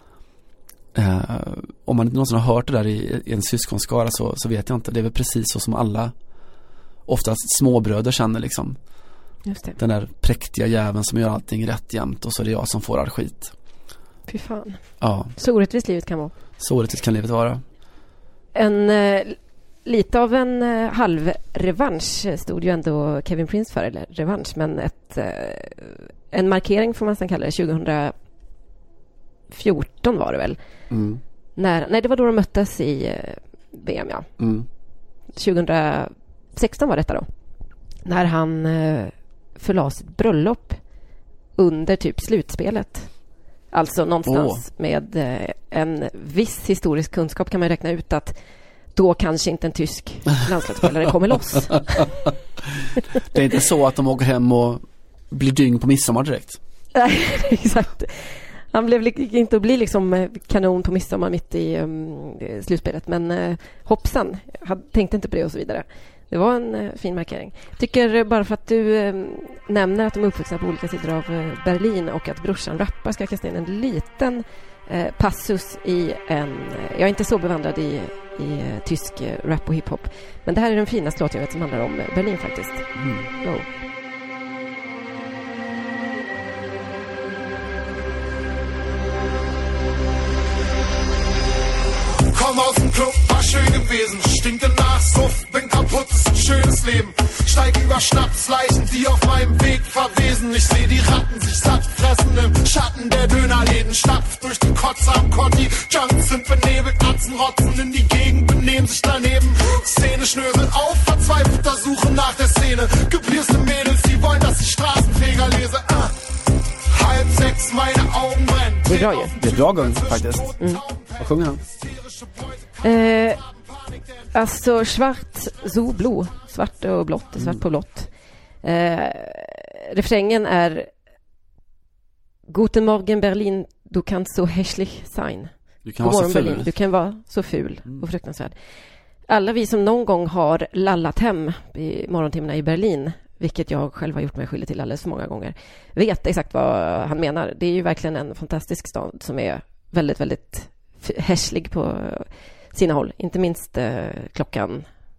Om man inte någonsin har hört det där i en syskonskara så vet jag inte. Det är väl precis så som alla, oftast småbröder, känner liksom. Just det. Den där präktiga jäveln som gör allting rätt jämt, och så är det jag som får all skit. Fy fan. Ja. Så orättvist livet kan vara. Så orättvist kan livet vara. Lite av en halvrevansch stod ju ändå Kevin Prince för, eller revansch, men en markering får man nästan kalla det. 2014 var det väl. Nej, det var då de möttes i VM, ja. 2016 var detta då. När han förlade sitt bröllop under typ slutspelet. Alltså någonstans med en viss historisk kunskap kan man räkna ut att då kanske inte en tysk landslagsspelare kommer loss. Det är inte så att de åker hem och blir dyng på midsommar direkt. Nej, exakt. Han gick inte att bli liksom kanon på midsommar mitt i slutspelet. Men hoppsan, jag tänkte inte på det och så vidare. Det var en fin markering. Tycker bara för att du nämner att de är uppvuxna på olika sidor av Berlin och att brorsan rappar, ska jag kasta in en liten passus i en... Jag är inte så bevandrad i tysk rap och hiphop. Men det här är den finaste låt jag vet som handlar om Berlin faktiskt. Oh. Komm aus dem Club, war schön gewesen. Stinkte nach Suff, bin kaputt, ist ein schönes Leben. Steig über Schnapsleichen, die auf meinem Weg verwesen. Ich seh die Ratten sich satt fressen im Schatten der Dönerläden. Stapft durch die Kotze am Kotti. Junks sind benebelt, Atzen rotzen in die Gegend, benehmen sich daneben. Szene schnöselt auf, verzweifelter Suche nach der Szene. Gepierste Mädels, die wollen, dass ich Straßenfeger lese. 5:30, meine Augen brennen. Det är bra ju. Det är bra gång faktiskt. Vad sjunger han? Alltså svart, so blå. Svart och blått, svart på blått. refrängen är Guten Morgen Berlin, du kan så hässlich sein. Du kan vara så ful. Berlin, du kan vara så ful och fruktansvärd. Alla vi som någon gång har lallat hem i morgontimmarna i Berlin, vilket jag själv har gjort mig skyldig till alldeles för många gånger, vet exakt vad han menar. Det är ju verkligen en fantastisk stad som är väldigt, väldigt hässlig på sina håll. Inte minst klockan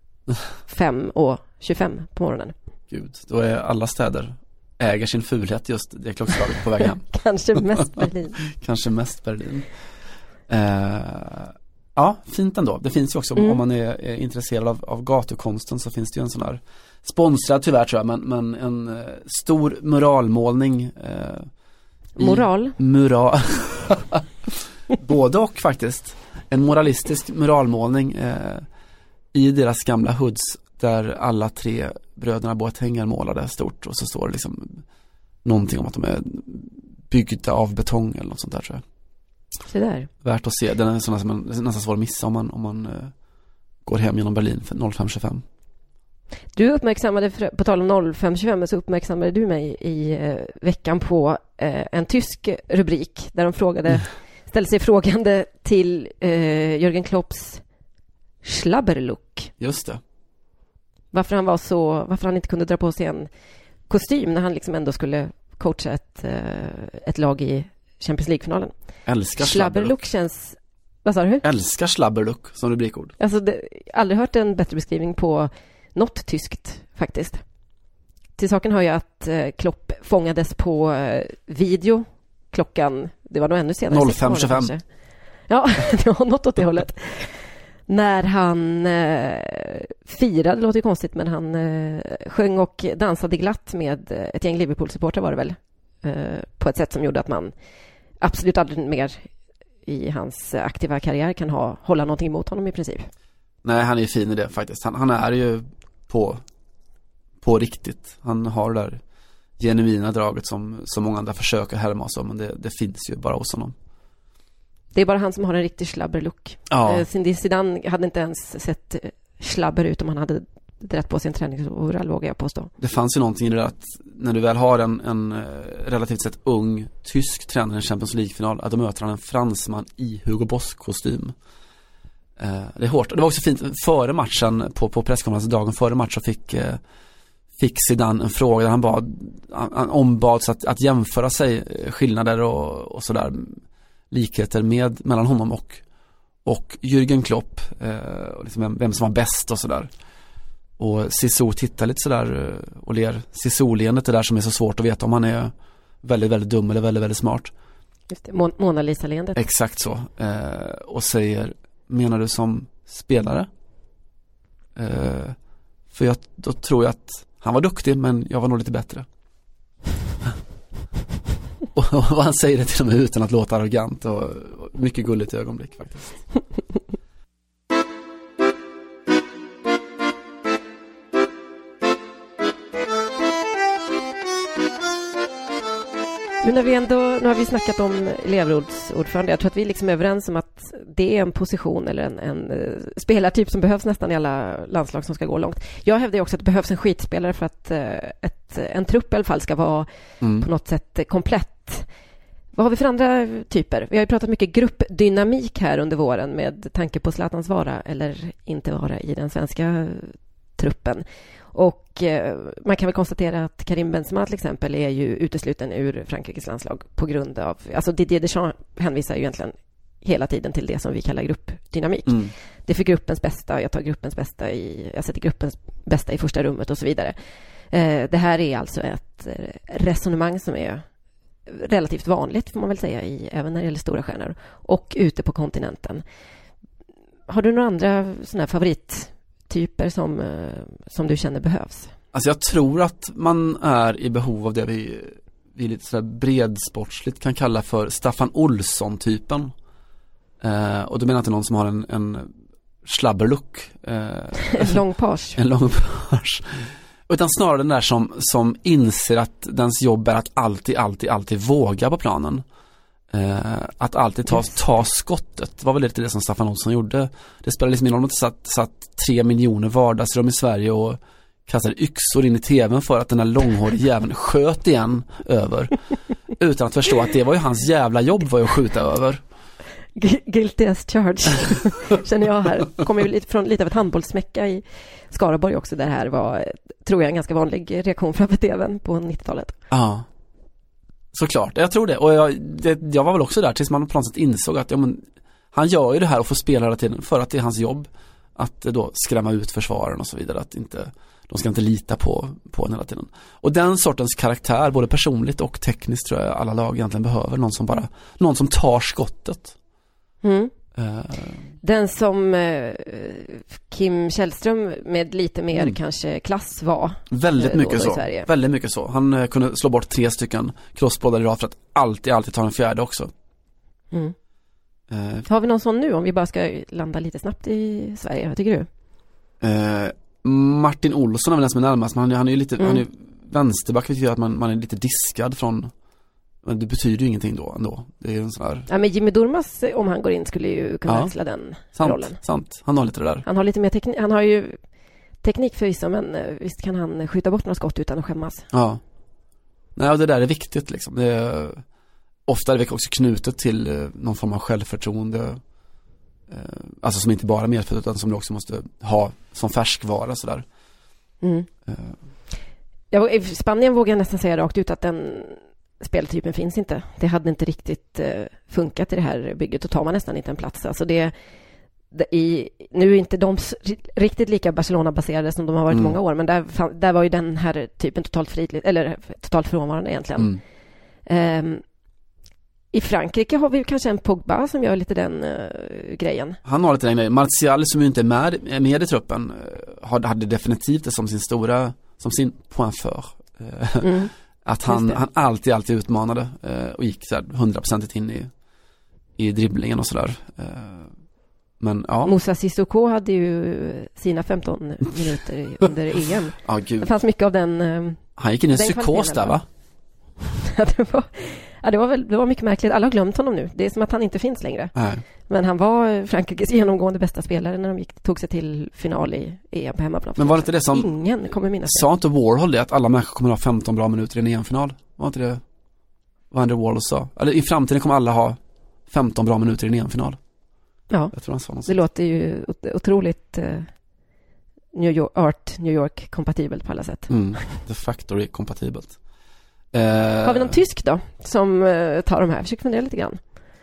5:25 på morgonen. Gud, då är alla städer äger sin fulhet just det klockslaget på väg hem. Kanske mest Berlin. Kanske mest Berlin. Ja, fint ändå. Det finns ju också, om man är intresserad av gatukonsten, så finns det ju en sån här sponsrad tyvärr tror jag, men en stor muralmålning. Mural? Både och faktiskt. En moralistisk muralmålning i deras gamla hoods, där alla 3 bröderna Boateng är målade stort, och så står det liksom någonting om att de är byggda av betong eller något sånt där, tror jag. Så där. Värt att se. Den är sådana som man nästan svår att missa om man går hem genom Berlin för 05:25. Du uppmärksammade, på tal om 05:25, så uppmärksammade du mig i veckan på en tysk rubrik där de ställde sig frågande till Jürgen Klopps Schlabberlook. Just det. Varför han inte kunde dra på sig en kostym när han liksom ändå skulle coacha ett lag i Champions League-finalen. Älskar Schlabberlook känns... Vad sa du? Älskar Schlabberlook som rubrikord. Alltså, aldrig hört en bättre beskrivning på något tyskt faktiskt. Till saken hör jag att Klopp fångades på video klockan, det var nog ännu senare. 05:25. Ja, det var något åt det hållet. När han firade, det låter ju konstigt, men han sjöng och dansade glatt med ett gäng Liverpool-supportrar var det väl. På ett sätt som gjorde att man absolut aldrig mer i hans aktiva karriär kan hålla någonting emot honom i princip. Nej, han är fin i det faktiskt. Han är ju på riktigt. Han har det där genuina draget som så många andra försöker härma oss om, men det finns ju bara hos honom. Det är bara han som har en riktig slabberlook. Ja. Zidane hade inte ens sett slabber ut om han hade rätt på sin träningsoverall, vågar jag påstå. Det fanns ju någonting i det att när du väl har en relativt sett ung tysk tränare i en Champions League-final, att de möter han en fransman i Hugo Boss-kostym. Det är hårt. Det var också fint före matchen, på presskonferensen dagen före matchen, fick Zidane en fråga där han ombads att jämföra sig, skillnader och sådär, likheter mellan honom och Jürgen Klopp, och liksom vem som var bäst och sådär. Och Cissou tittar lite sådär och ler. Cissou-leendet, det där som är så svårt att veta om han är väldigt, väldigt dum eller väldigt, väldigt smart. Just det, Mona Lisa-leendet. Exakt så. Och säger, menar du som spelare? För då tror jag att han var duktig, men jag var nog lite bättre. Och han säger det till och med utan att låta arrogant, och mycket gulligt ögonblick faktiskt. Men nu har vi snackat om elevrådsordförande. Jag tror att vi liksom är överens om att det är en position eller en spelartyp som behövs nästan i alla landslag som ska gå långt. Jag hävdar också att det behövs en skitspelare för att en trupp i alla fall ska vara på något sätt komplett. Vad har vi för andra typer? Vi har ju pratat mycket gruppdynamik här under våren med tanke på Zlatans vara eller inte vara i den svenska truppen. Och man kan väl konstatera att Karim Benzema till exempel är ju utesluten ur Frankrikes landslag på grund av, alltså Didier Deschamps hänvisar ju egentligen hela tiden till det som vi kallar gruppdynamik. Det är för gruppens bästa, jag sätter gruppens bästa i första rummet och så vidare. Det här är alltså ett resonemang som är relativt vanligt, får man väl säga, även när det gäller stora stjärnor och ute på kontinenten. Har du några andra såna här favorittyper som du känner behövs? Alltså jag tror att man är i behov av det vi lite sådär bredsportsligt kan kalla för Staffan Olsson-typen. Och då menar jag inte någon som har en slabberlook. En lång page. En lång page. Utan snarare den där som inser att dens jobb är att alltid våga på planen. Att alltid ta skottet. Det var väl lite det som Staffan Olsson gjorde. Det spelade liksom ingen roll om det satt 3 miljoner vardagsrum i Sverige och kastade yxor in i tvn för att den här långhåriga jäveln sköt igen över. Utan att förstå att det var ju hans jävla jobb var ju att skjuta över. Guilty as charged, känner jag här. Kommer ju lite från lite av ett handbollsmäcka i Skaraborg också. Där här var, tror jag, en ganska vanlig reaktion framför tvn på 90-talet. Ja, såklart. Jag tror det. Och jag var väl också där tills man på något sätt insåg att han gör ju det här och får spela hela tiden för att det är hans jobb att då skrämma ut försvaren och så vidare. Att de ska inte lita på den hela tiden. Och den sortens karaktär, både personligt och tekniskt, tror jag alla lag egentligen behöver. Någon som tar skottet. Den som Kim Källström med lite mer kanske klass var. Väldigt mycket så. Väldigt mycket så. Han kunde slå bort 3 stycken crossbollar i rad för att alltid ta en fjärde också. Har vi någon sån nu om vi bara ska landa lite snabbt i Sverige? Vad tycker du? Martin Olsson är väl den som är närmast, men han är ju lite han är vänsterback, vilket gör att man är lite diskad från. Men det betyder ju ingenting då ändå. Det är ju en sån här... Ja, men Jimmy Durmaz, om han går in, skulle ju kunna axla den rollen. Sant. Han har lite det där. Han har lite mer teknik. Han har ju teknik förvisso, men visst kan han skjuta bort några skott utan att skämmas. Ja. Nej, och det där är viktigt liksom. Det är, ofta är det också knutet till någon form av självförtroende. Alltså som inte bara medfött utan som du också måste ha som färskvara sådär. I Spanien vågar jag nästan säga rakt ut att den speltypen finns inte. Det hade inte riktigt funkat i det här bygget, och tar man nästan inte en plats. Alltså nu är inte de riktigt lika Barcelona-baserade som de har varit många år, men där var ju den här typen totalt frånvarande egentligen. I Frankrike har vi kanske en Pogba som gör lite den grejen. Han har lite den grejen. Martial, som ju inte är med i truppen, hade definitivt det som sin point fort. Att han alltid utmanade och gick så här 100% in i dribblingen och sådär. Men ja. Moussa Sissoko hade ju sina 15 minuter under EM. Det fanns mycket av den. Han gick in i en psykos där, va? Det var mycket märkligt. Alla har glömt honom nu. Det är som att han inte finns längre. Nej. Men han var Frankrikes genomgående bästa spelare när de tog sig till final i EM på hemmaplan. Men var det inte det som ingen kommer minnas? Sa inte Warhol det, att alla människor kommer ha 15 bra minuter i en EM-final? Var inte det vad Andy Warhol sa? Eller i framtiden kommer alla ha 15 bra minuter i en EM-final? Ja, jag tror han sa något. Det låter ju otroligt New York kompatibelt på alla sätt. The Factory kompatibelt. Har vi någon tysk då som tar de här? Försök fundera lite grann.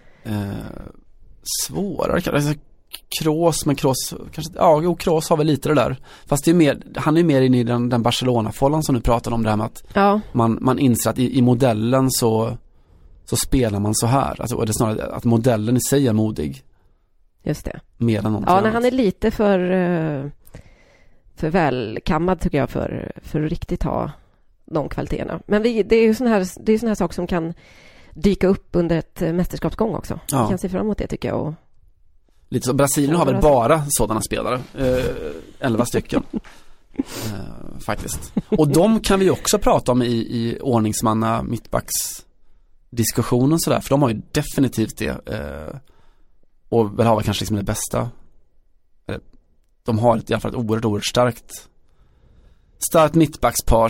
Svårare kanske. Kroos kanske. Ja, Kroos har väl lite det där. Fast det är mer, han är mer inne i den Barcelona-follan som du pratade om, det här med att man inser att i modellen så spelar man så här. Alltså, och det är snarare att modellen i sig är modig. Just det. Mer än någonting annat. Han är lite för välkammad, tycker jag, för att riktigt ha de kvaliteterna. Men det är ju sån här saker som kan dyka upp under ett mästerskapsgång också. Vi kan se fram emot det, tycker jag. Och lite så. Brasilien har väl bara sådana spelare. 11 stycken. Faktiskt. Och de kan vi också prata om i ordningsmanna mittbacks diskussionen sådär. För de har ju definitivt det. Och väl har kanske liksom det bästa. De har i alla fall ett oerhört starkt mittbackspar.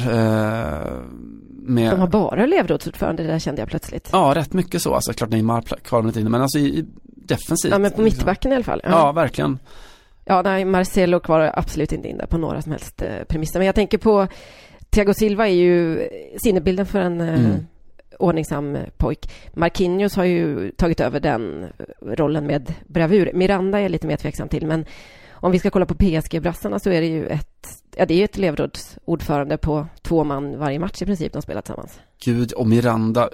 De har bara elevrådsordförande, det där kände jag plötsligt. Ja, rätt mycket så. Alltså klart Neymar kvar lite inne, men alltså i defensivt. Ja, men på mittbacken i alla fall. Ja, verkligen. Ja, nej, Marcelo kvar absolut inte in där på några som helst premisser. Men jag tänker på Thiago Silva är ju sinnebilden för en ordningsam pojk. Marquinhos har ju tagit över den rollen med bravur. Miranda är lite mer tveksam till, men om vi ska kolla på PSG-brassarna så är det ju ett elevrådsordförande på 2 man varje match i princip de spelar tillsammans. Gud, och Miranda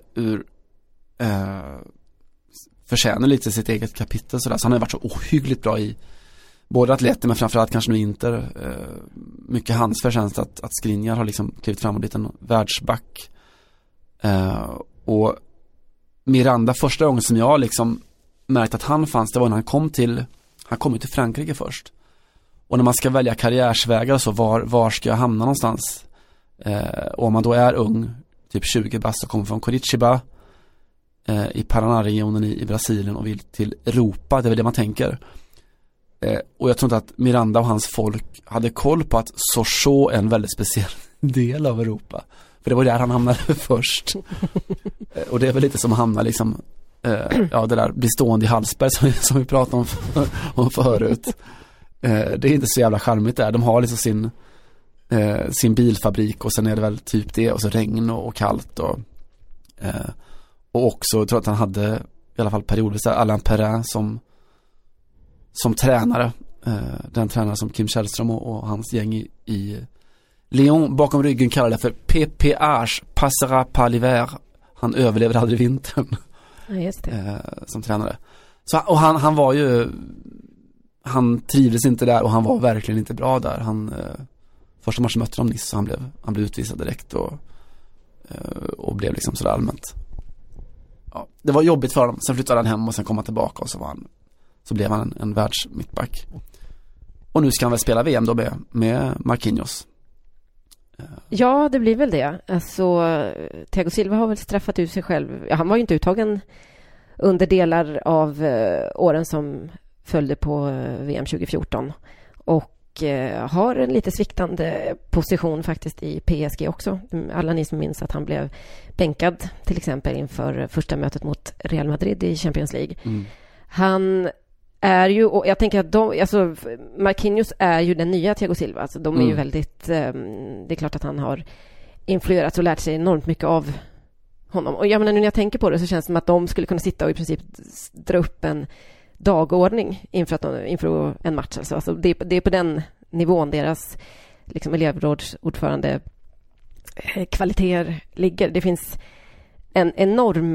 förtjänar lite sitt eget kapitel sådär. Så han har varit så ohyggligt bra i både atleter, men framförallt kanske nu Inter. Mycket hans förtjänst att Skriniar har liksom klivit fram och blivit en världsback. Och Miranda, första gången som jag liksom märkte att han fanns, det var när han kom till Frankrike först. Och när man ska välja karriärsvägar så var ska jag hamna någonstans? Och om man då är ung, typ 20 bast och kommer från Curitiba i Paraná-regionen i Brasilien och vill till Europa, det är väl det man tänker. Och jag tror inte att Miranda och hans folk hade koll på att Sochaux är en väldigt speciell del av Europa. För det var där han hamnade först. Och det är väl lite som att hamna liksom, det där blir stående i Hallsberg som vi pratade om förut. Det är inte så jävla charmigt där. De har liksom sin bilfabrik och sen är det väl typ det och så regn och kallt och också, jag tror att han hade i alla fall periodvis Alain Perrin som tränare, den tränare som Kim Källström och hans gäng i Lyon bakom ryggen kallar det för PPH, passera par l'hiver. Han överlever aldrig vintern. Ja, just det. Som tränare. Så, och han var ju, han trivdes inte där och han var verkligen inte bra där. Första matchen mötte de Nice så han blev utvisad direkt och blev liksom sådär allmänt. Ja, det var jobbigt för honom. Sen flyttade han hem och sen kom han tillbaka och så blev han en världsmittback. Och nu ska han väl spela VM då med Marquinhos. Ja, det blir väl det. Alltså, Thiago Silva har väl straffat ut sig själv. Ja, han var ju inte uttagen under delar av åren som följde på VM 2014. Och har en lite sviktande position faktiskt i PSG också. Alla ni som minns att han blev bänkad till exempel inför första mötet mot Real Madrid i Champions League. Han är ju, och jag tänker att Marquinhos är ju den nya Thiago Silva. Alltså de är ju väldigt, det är klart att han har influerats och lärt sig enormt mycket av honom. Och jag menar, nu när jag tänker på det så känns det som att de skulle kunna sitta och i princip dra upp en dagordning inför en match. Alltså det är på den nivån deras liksom elevrådsordförande kvaliteter ligger. Det finns en enorm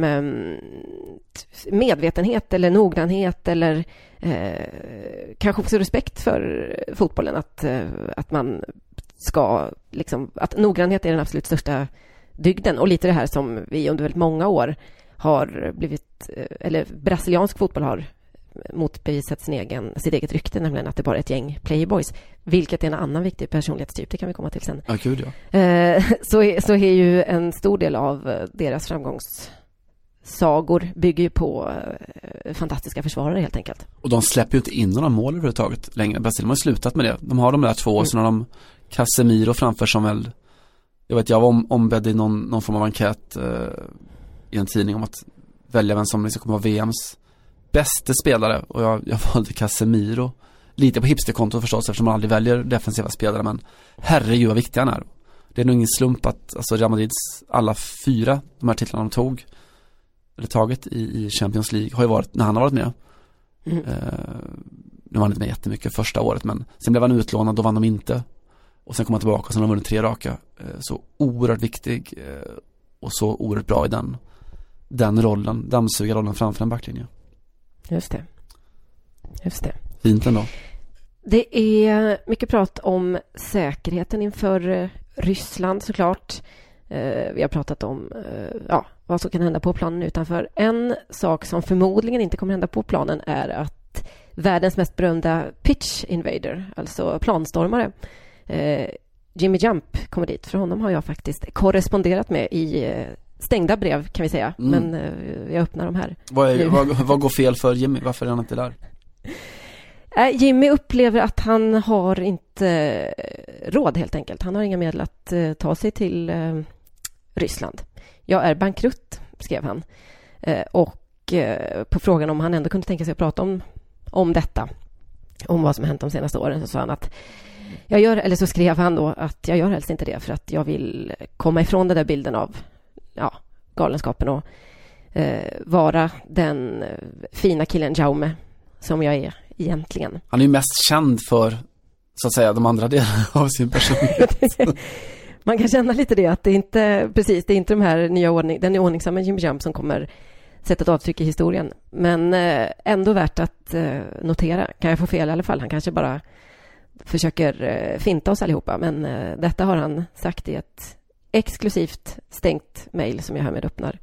medvetenhet eller noggrannhet eller kanske också respekt för fotbollen att man ska liksom, att noggrannhet är den absolut största dygden och lite det här som vi under väldigt många år har blivit, eller brasiliansk fotboll har motbevisat sitt eget rykte, nämligen att det bara är ett gäng playboys, vilket är en annan viktig personlighetstyp, det kan vi komma till sen. Ja, gud, ja. Så är ju en stor del av deras framgångssagor bygger ju på fantastiska försvarare helt enkelt. Och de släpper ju inte in några mål överhuvudtaget längre. Brasilien har slutat med det. De har de där två och sen har de Casemiro framför som väl, jag var ombedd i någon form av enkät i en tidning om att välja vem som liksom kommer vara VMs bästa spelare och jag valde Casemiro. Lite på hipsterkontot förstås eftersom man aldrig väljer defensiva spelare, men herregud vad viktig han är. Det är nog ingen slump att alltså Real Madrids alla 4 de här titlarna de tagit i Champions League har ju varit när han har varit med. Nu var han inte med jättemycket första året, men sen blev han utlånad, då vann de inte. Och sen kom han tillbaka och sen har de vunnit 3 raka. Så oerhört viktig och så oerhört bra i den rollen, dammsugarrollen framför en backlinje. Just det. Fint ändå. Det är mycket prat om säkerheten inför Ryssland såklart. Vi har pratat om vad som kan hända på planen utanför. En sak som förmodligen inte kommer hända på planen är att världens mest berömda pitch invader, alltså planstormare, Jimmy Jump kommer dit. För honom har jag faktiskt korresponderat med i stängda brev kan vi säga. Men jag öppnar dem här. Vad går fel för Jimmy? Varför är han inte där? Jimmy upplever att han har inte råd helt enkelt. Han har inga medel att ta sig till Ryssland. Jag är bankrutt, skrev han. Och på frågan om han ändå kunde tänka sig att prata om detta, om vad som hänt de senaste åren, så sa han att så skrev han då att jag gör helst inte det för att jag vill komma ifrån den där bilden av galenskapen och vara den fina killen Jaume som jag är egentligen. Han är ju mest känd för så att säga de andra delarna av sin personlighet. Man kan känna lite det att det är inte de här den ordningsamma Jimmy Jump som kommer sätta ett avtryck i historien, men ändå värt att notera. Kan jag få fel i alla fall? Han kanske bara försöker finta oss allihopa, men detta har han sagt i ett exklusivt stängt mejl som jag härmed öppnar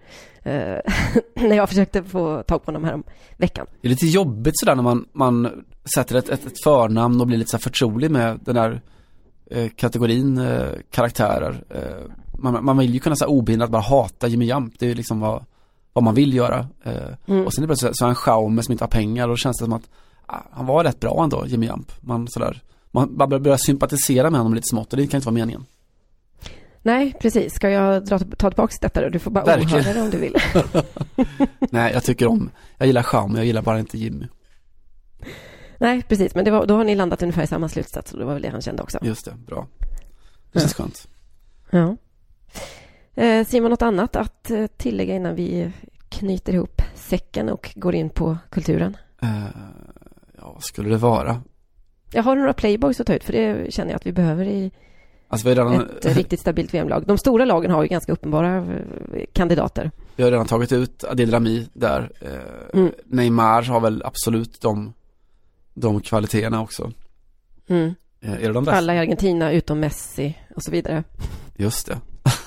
när jag försökte få tag på honom här om veckan. Det är lite jobbigt sådär när man sätter ett förnamn och blir lite så förtrolig med den där kategorin karaktärer. Man vill ju kunna så obehindrat bara hata Jimmy Jump. Det är ju liksom vad man vill göra. Och sen är det plötsligt så en Jaume som inte har pengar och då känns det som att han var rätt bra ändå, Jimmy Jump. Man börjar sympatisera med honom lite smått, och det kan inte vara meningen. Nej, precis. Ska jag ta tillbaka detta då? Du får bara åhöra det om du vill. Nej, jag gillar Schaum, jag gillar bara inte Jimmy. Nej, precis. Men då har ni landat ungefär i samma slutsats, och det var väl det han kände också. Just det, bra. Det känns skönt. Ja. Simon, något annat att tillägga innan vi knyter ihop säcken och går in på kulturen? Ja, vad skulle det vara? Jag har några playboys att ta ut, för det känner jag att vi behöver i ett riktigt stabilt VM-lag. De stora lagen har ju ganska uppenbara kandidater. Vi har redan tagit ut Adil Rami där. Neymar har väl absolut de kvaliteterna också. Är det de bästa? Alla i Argentina utom Messi och så vidare. Just det.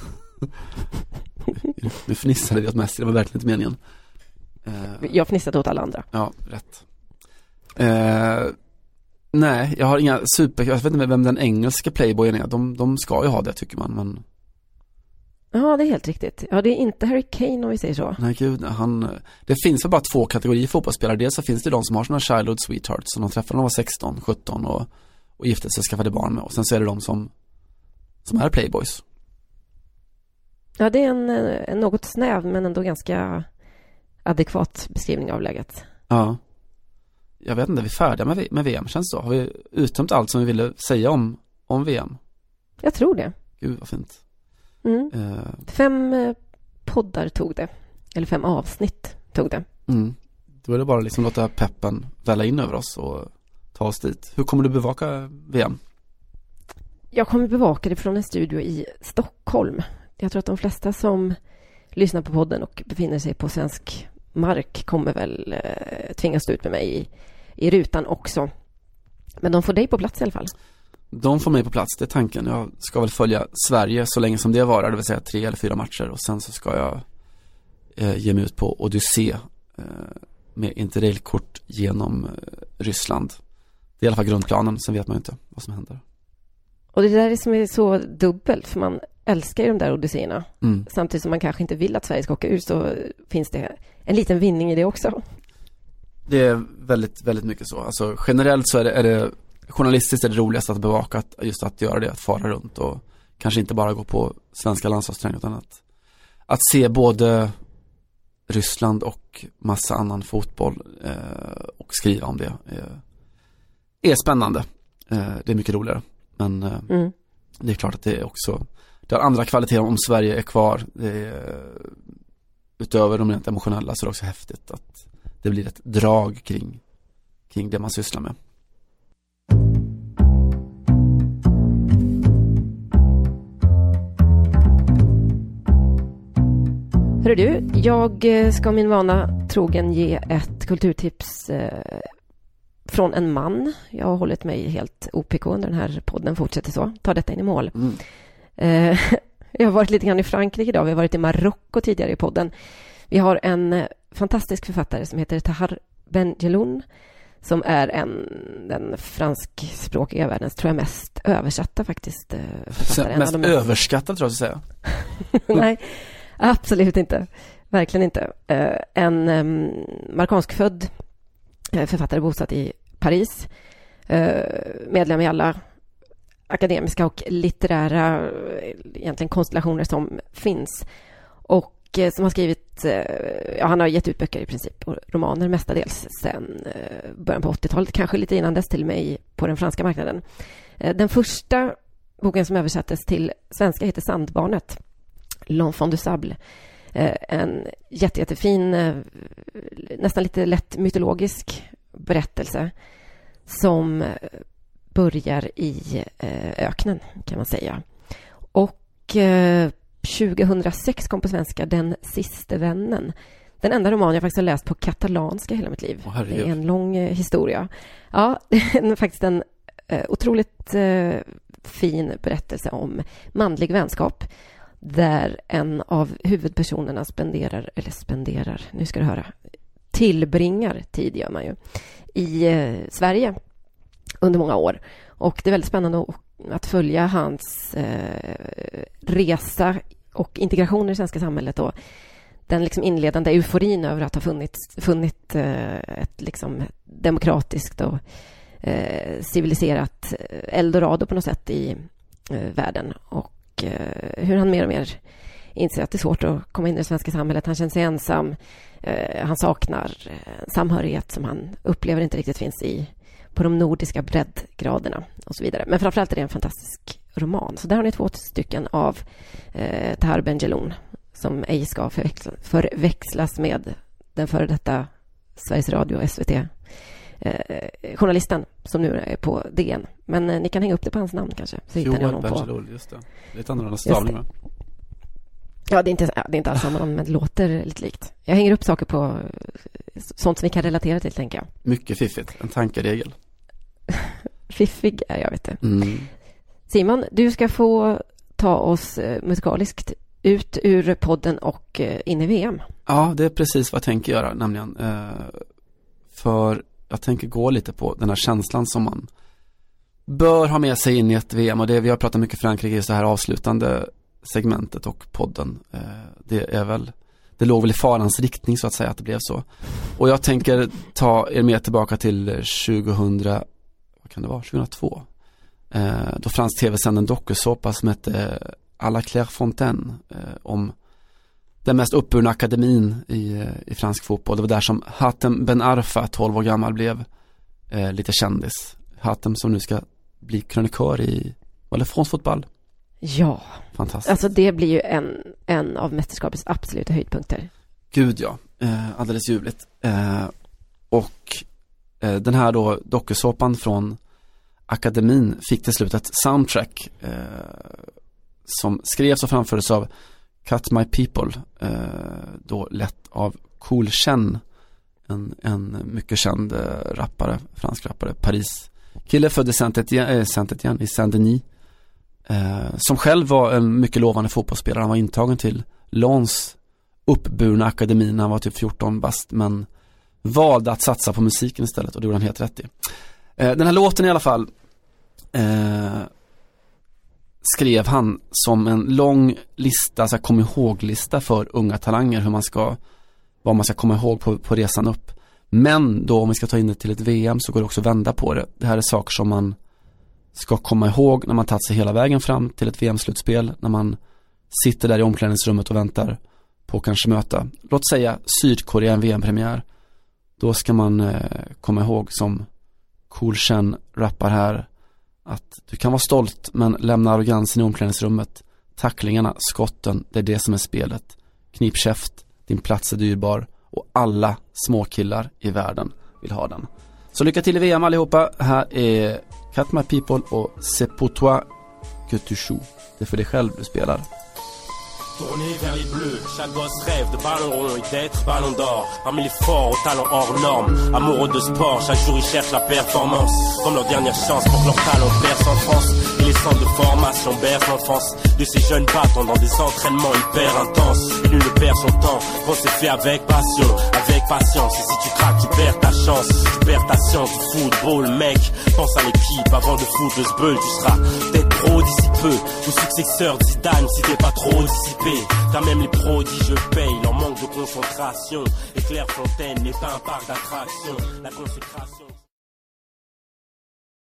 Nu fnissade vi åt Messi, det var verkligen inte meningen. Jag fnissade åt alla andra. Ja, rätt. Nej, jag har inga jag vet inte vem den engelska playboyen är. De ska ju ha det, tycker man. Men... Ja, det är helt riktigt. Ja, det är inte Harry Kane om vi säger så. Nej, gud. Det finns väl bara 2 kategorier fotbollsspelare. Dels så finns det de som har såna childhood sweethearts som de träffade när de var 16, 17 och gifte sig och skaffade barn med. Och sen så är det de som är playboys. Ja, det är en något snäv men ändå ganska adekvat beskrivning av läget. Ja. Jag vet inte, vi är färdiga med VM, känns så. Har vi uttömt allt som vi ville säga om VM? Jag tror det. Gud, vad fint. 5 poddar tog det. Eller 5 avsnitt tog det. Då är det bara liksom låta peppen välla in över oss och ta oss dit. Hur kommer du bevaka VM? Jag kommer bevaka det från en studio i Stockholm. Jag tror att de flesta som lyssnar på podden och befinner sig på svensk mark kommer väl tvingas stå ut med mig i rutan också. Men de får dig på plats i alla fall. De får mig på plats, det är tanken. Jag ska väl följa Sverige så länge som det varar, det vill säga 3 eller 4 matcher. Och sen så ska jag ge mig ut på Odyssey med interrailkort genom Ryssland. Det är i alla fall grundplanen, sen vet man ju inte vad som händer. Och det där är som är så dubbelt, för man älskar ju de där odysséerna. Samtidigt som man kanske inte vill att Sverige ska åka ur, så finns det en liten vinning i det också. Det är väldigt, väldigt mycket så. Alltså, generellt så är det journalistiskt är det roligast att bevaka att göra det, att fara runt och kanske inte bara gå på svenska landslagsträningar, utan att se både Ryssland och massa annan fotboll och skriva om det är spännande. Det är mycket roligare. Men det är klart att det är också, det har andra kvaliteter om Sverige är kvar. Det är, utöver de rent emotionella, så är det också häftigt att det blir ett drag kring det man sysslar med. Hörru du, jag ska min vana trogen ge ett kulturtips från en man. Jag har hållit mig helt OPK under den här podden, fortsätter så. Ta detta in i mål. Jag har varit lite grann i Frankrike idag. Vi har varit i Marocko tidigare i podden. Vi har en fantastisk författare som heter Tahar Ben-Jelloun, som är den franskspråkiga världens, tror jag, mest översatta faktiskt författare. Mest överskattad, tror jag att säga. Nej, absolut inte. Verkligen inte. En marokkanskfödd författare bosatt i Paris. Medlem i alla akademiska och litterära egentligen konstellationer som finns. Och som har skrivit, han har gett ut böcker i princip, och romaner mestadels sedan början på 80-talet, kanske lite innan dess till och med på den franska marknaden. Den första boken som översattes till svenska heter Sandbarnet, L'Enfant du Sable. En jättefin, nästan lite lätt mytologisk berättelse som börjar i öknen, kan man säga. Och 2006 kom på svenska Den sista vännen. Den enda roman jag faktiskt har läst på katalanska hela mitt liv. Det är en lång historia. Ja, det är faktiskt en otroligt fin berättelse om manlig vänskap, där en av huvudpersonerna tillbringar tid, gör man ju, i Sverige under många år. Och det är väldigt spännande att följa hans resa och integration i det svenska samhället, och den liksom inledande euforin över att ha funnit ett liksom demokratiskt och civiliserat Eldorado på något sätt i världen, och hur han mer och mer inser att det är svårt att komma in i det svenska samhället. Han känner sig ensam, han saknar samhörighet som han upplever inte riktigt finns på de nordiska breddgraderna och så vidare. Men framförallt är det en fantastisk roman. Så där har ni 2 stycken av Tahar Ben-Jelloun, som ej ska förväxlas med den före detta Sveriges Radio SVT journalisten som nu är på DN. Men ni kan hänga upp det på hans namn kanske. Så hittar ni honom Ben-Jelloun, just det. Lite annorlunda stavning, va? Ja, det är inte alls samma namn, men det låter lite likt. Jag hänger upp saker på sånt som vi kan relatera till, tänker jag. Mycket fiffigt, en tankeregel. Fiffig är jag, vet det. Simon, du ska få ta oss musikaliskt ut ur podden och in i VM. Ja, det är precis vad jag tänker göra, nämligen. För jag tänker gå lite på den här känslan som man bör ha med sig in i ett VM. Och vi har pratat mycket Frankrike i så här avslutande segmentet och podden. Det låg väl i farans riktning så att säga att det blev så. Och jag tänker ta er med tillbaka till 2002. Då fransk tv sände en dokusåpa som hette À la Clairefontaine om den mest uppburna akademin i fransk fotboll. Det var där som Hatem Ben Arfa, 12 år gammal, blev lite kändis. Hatem som nu ska bli krönikör i France Fotboll. Ja, fantastiskt. Alltså det blir ju en av mästerskapets absoluta höjdpunkter. Gud ja, alldeles ljuvligt. Och den här då dokusåpan från akademin fick till slut ett soundtrack som skrevs och framfördes av Cut My People, då lett av Cool Chen, en mycket känd rappare, fransk rappare, Paris kille, född i Saint-Étienne i Saint-Denis, som själv var en mycket lovande fotbollsspelare. Han var intagen till Lens uppburna akademin när han var typ 14 bast, men valde att satsa på musiken istället, och det gjorde han helt rätt i. Den här låten i alla fall skrev han som en lång lista, så här kom ihåg-lista för unga talanger, vad man ska komma ihåg på resan upp. Men då om vi ska ta in det till ett VM så går det också att vända på det. Det här är saker som man ska komma ihåg när man tagit sig hela vägen fram till ett VM-slutspel, när man sitter där i omklädningsrummet och väntar på att kanske möta, låt säga Sydkorea, en VM-premiär. Då ska man komma ihåg, som Cool Chen rappar här, att du kan vara stolt men lämna arrogansen i omklädningsrummet. Tacklingarna, skotten, det är det som är spelet. Knip käft, din plats är dyrbar och alla småkillar i världen vill ha den. Så lycka till i VM allihopa. Här är Cut My People och C'est pour toi que tu joues. Det är för dig själv du spelar. Tourné vers les bleus, chaque gosse rêve de ballon rond et d'être ballon d'or. Parmi les forts aux talents hors normes, amoureux de sport, chaque jour ils cherchent la performance. Comme leur dernière chance pour que leur talent perce en France. Et les centres de formation bercent l'enfance de ces jeunes battants dans des entraînements hyper intenses. Et nul ne perd son temps, quand c'est fait avec passion, avec patience. Et si tu craques, tu perds ta chance, tu perds ta science du football, mec. Pense à l'équipe avant de foutre le sbeul, tu seras peut-être pro d'ici peu, ou successeur de Zidane si t'es pas trop dissipé. Car même les prodiges payent leur manque de concentration. Et Clairefontaine n'est pas un parc d'attractions. La consécration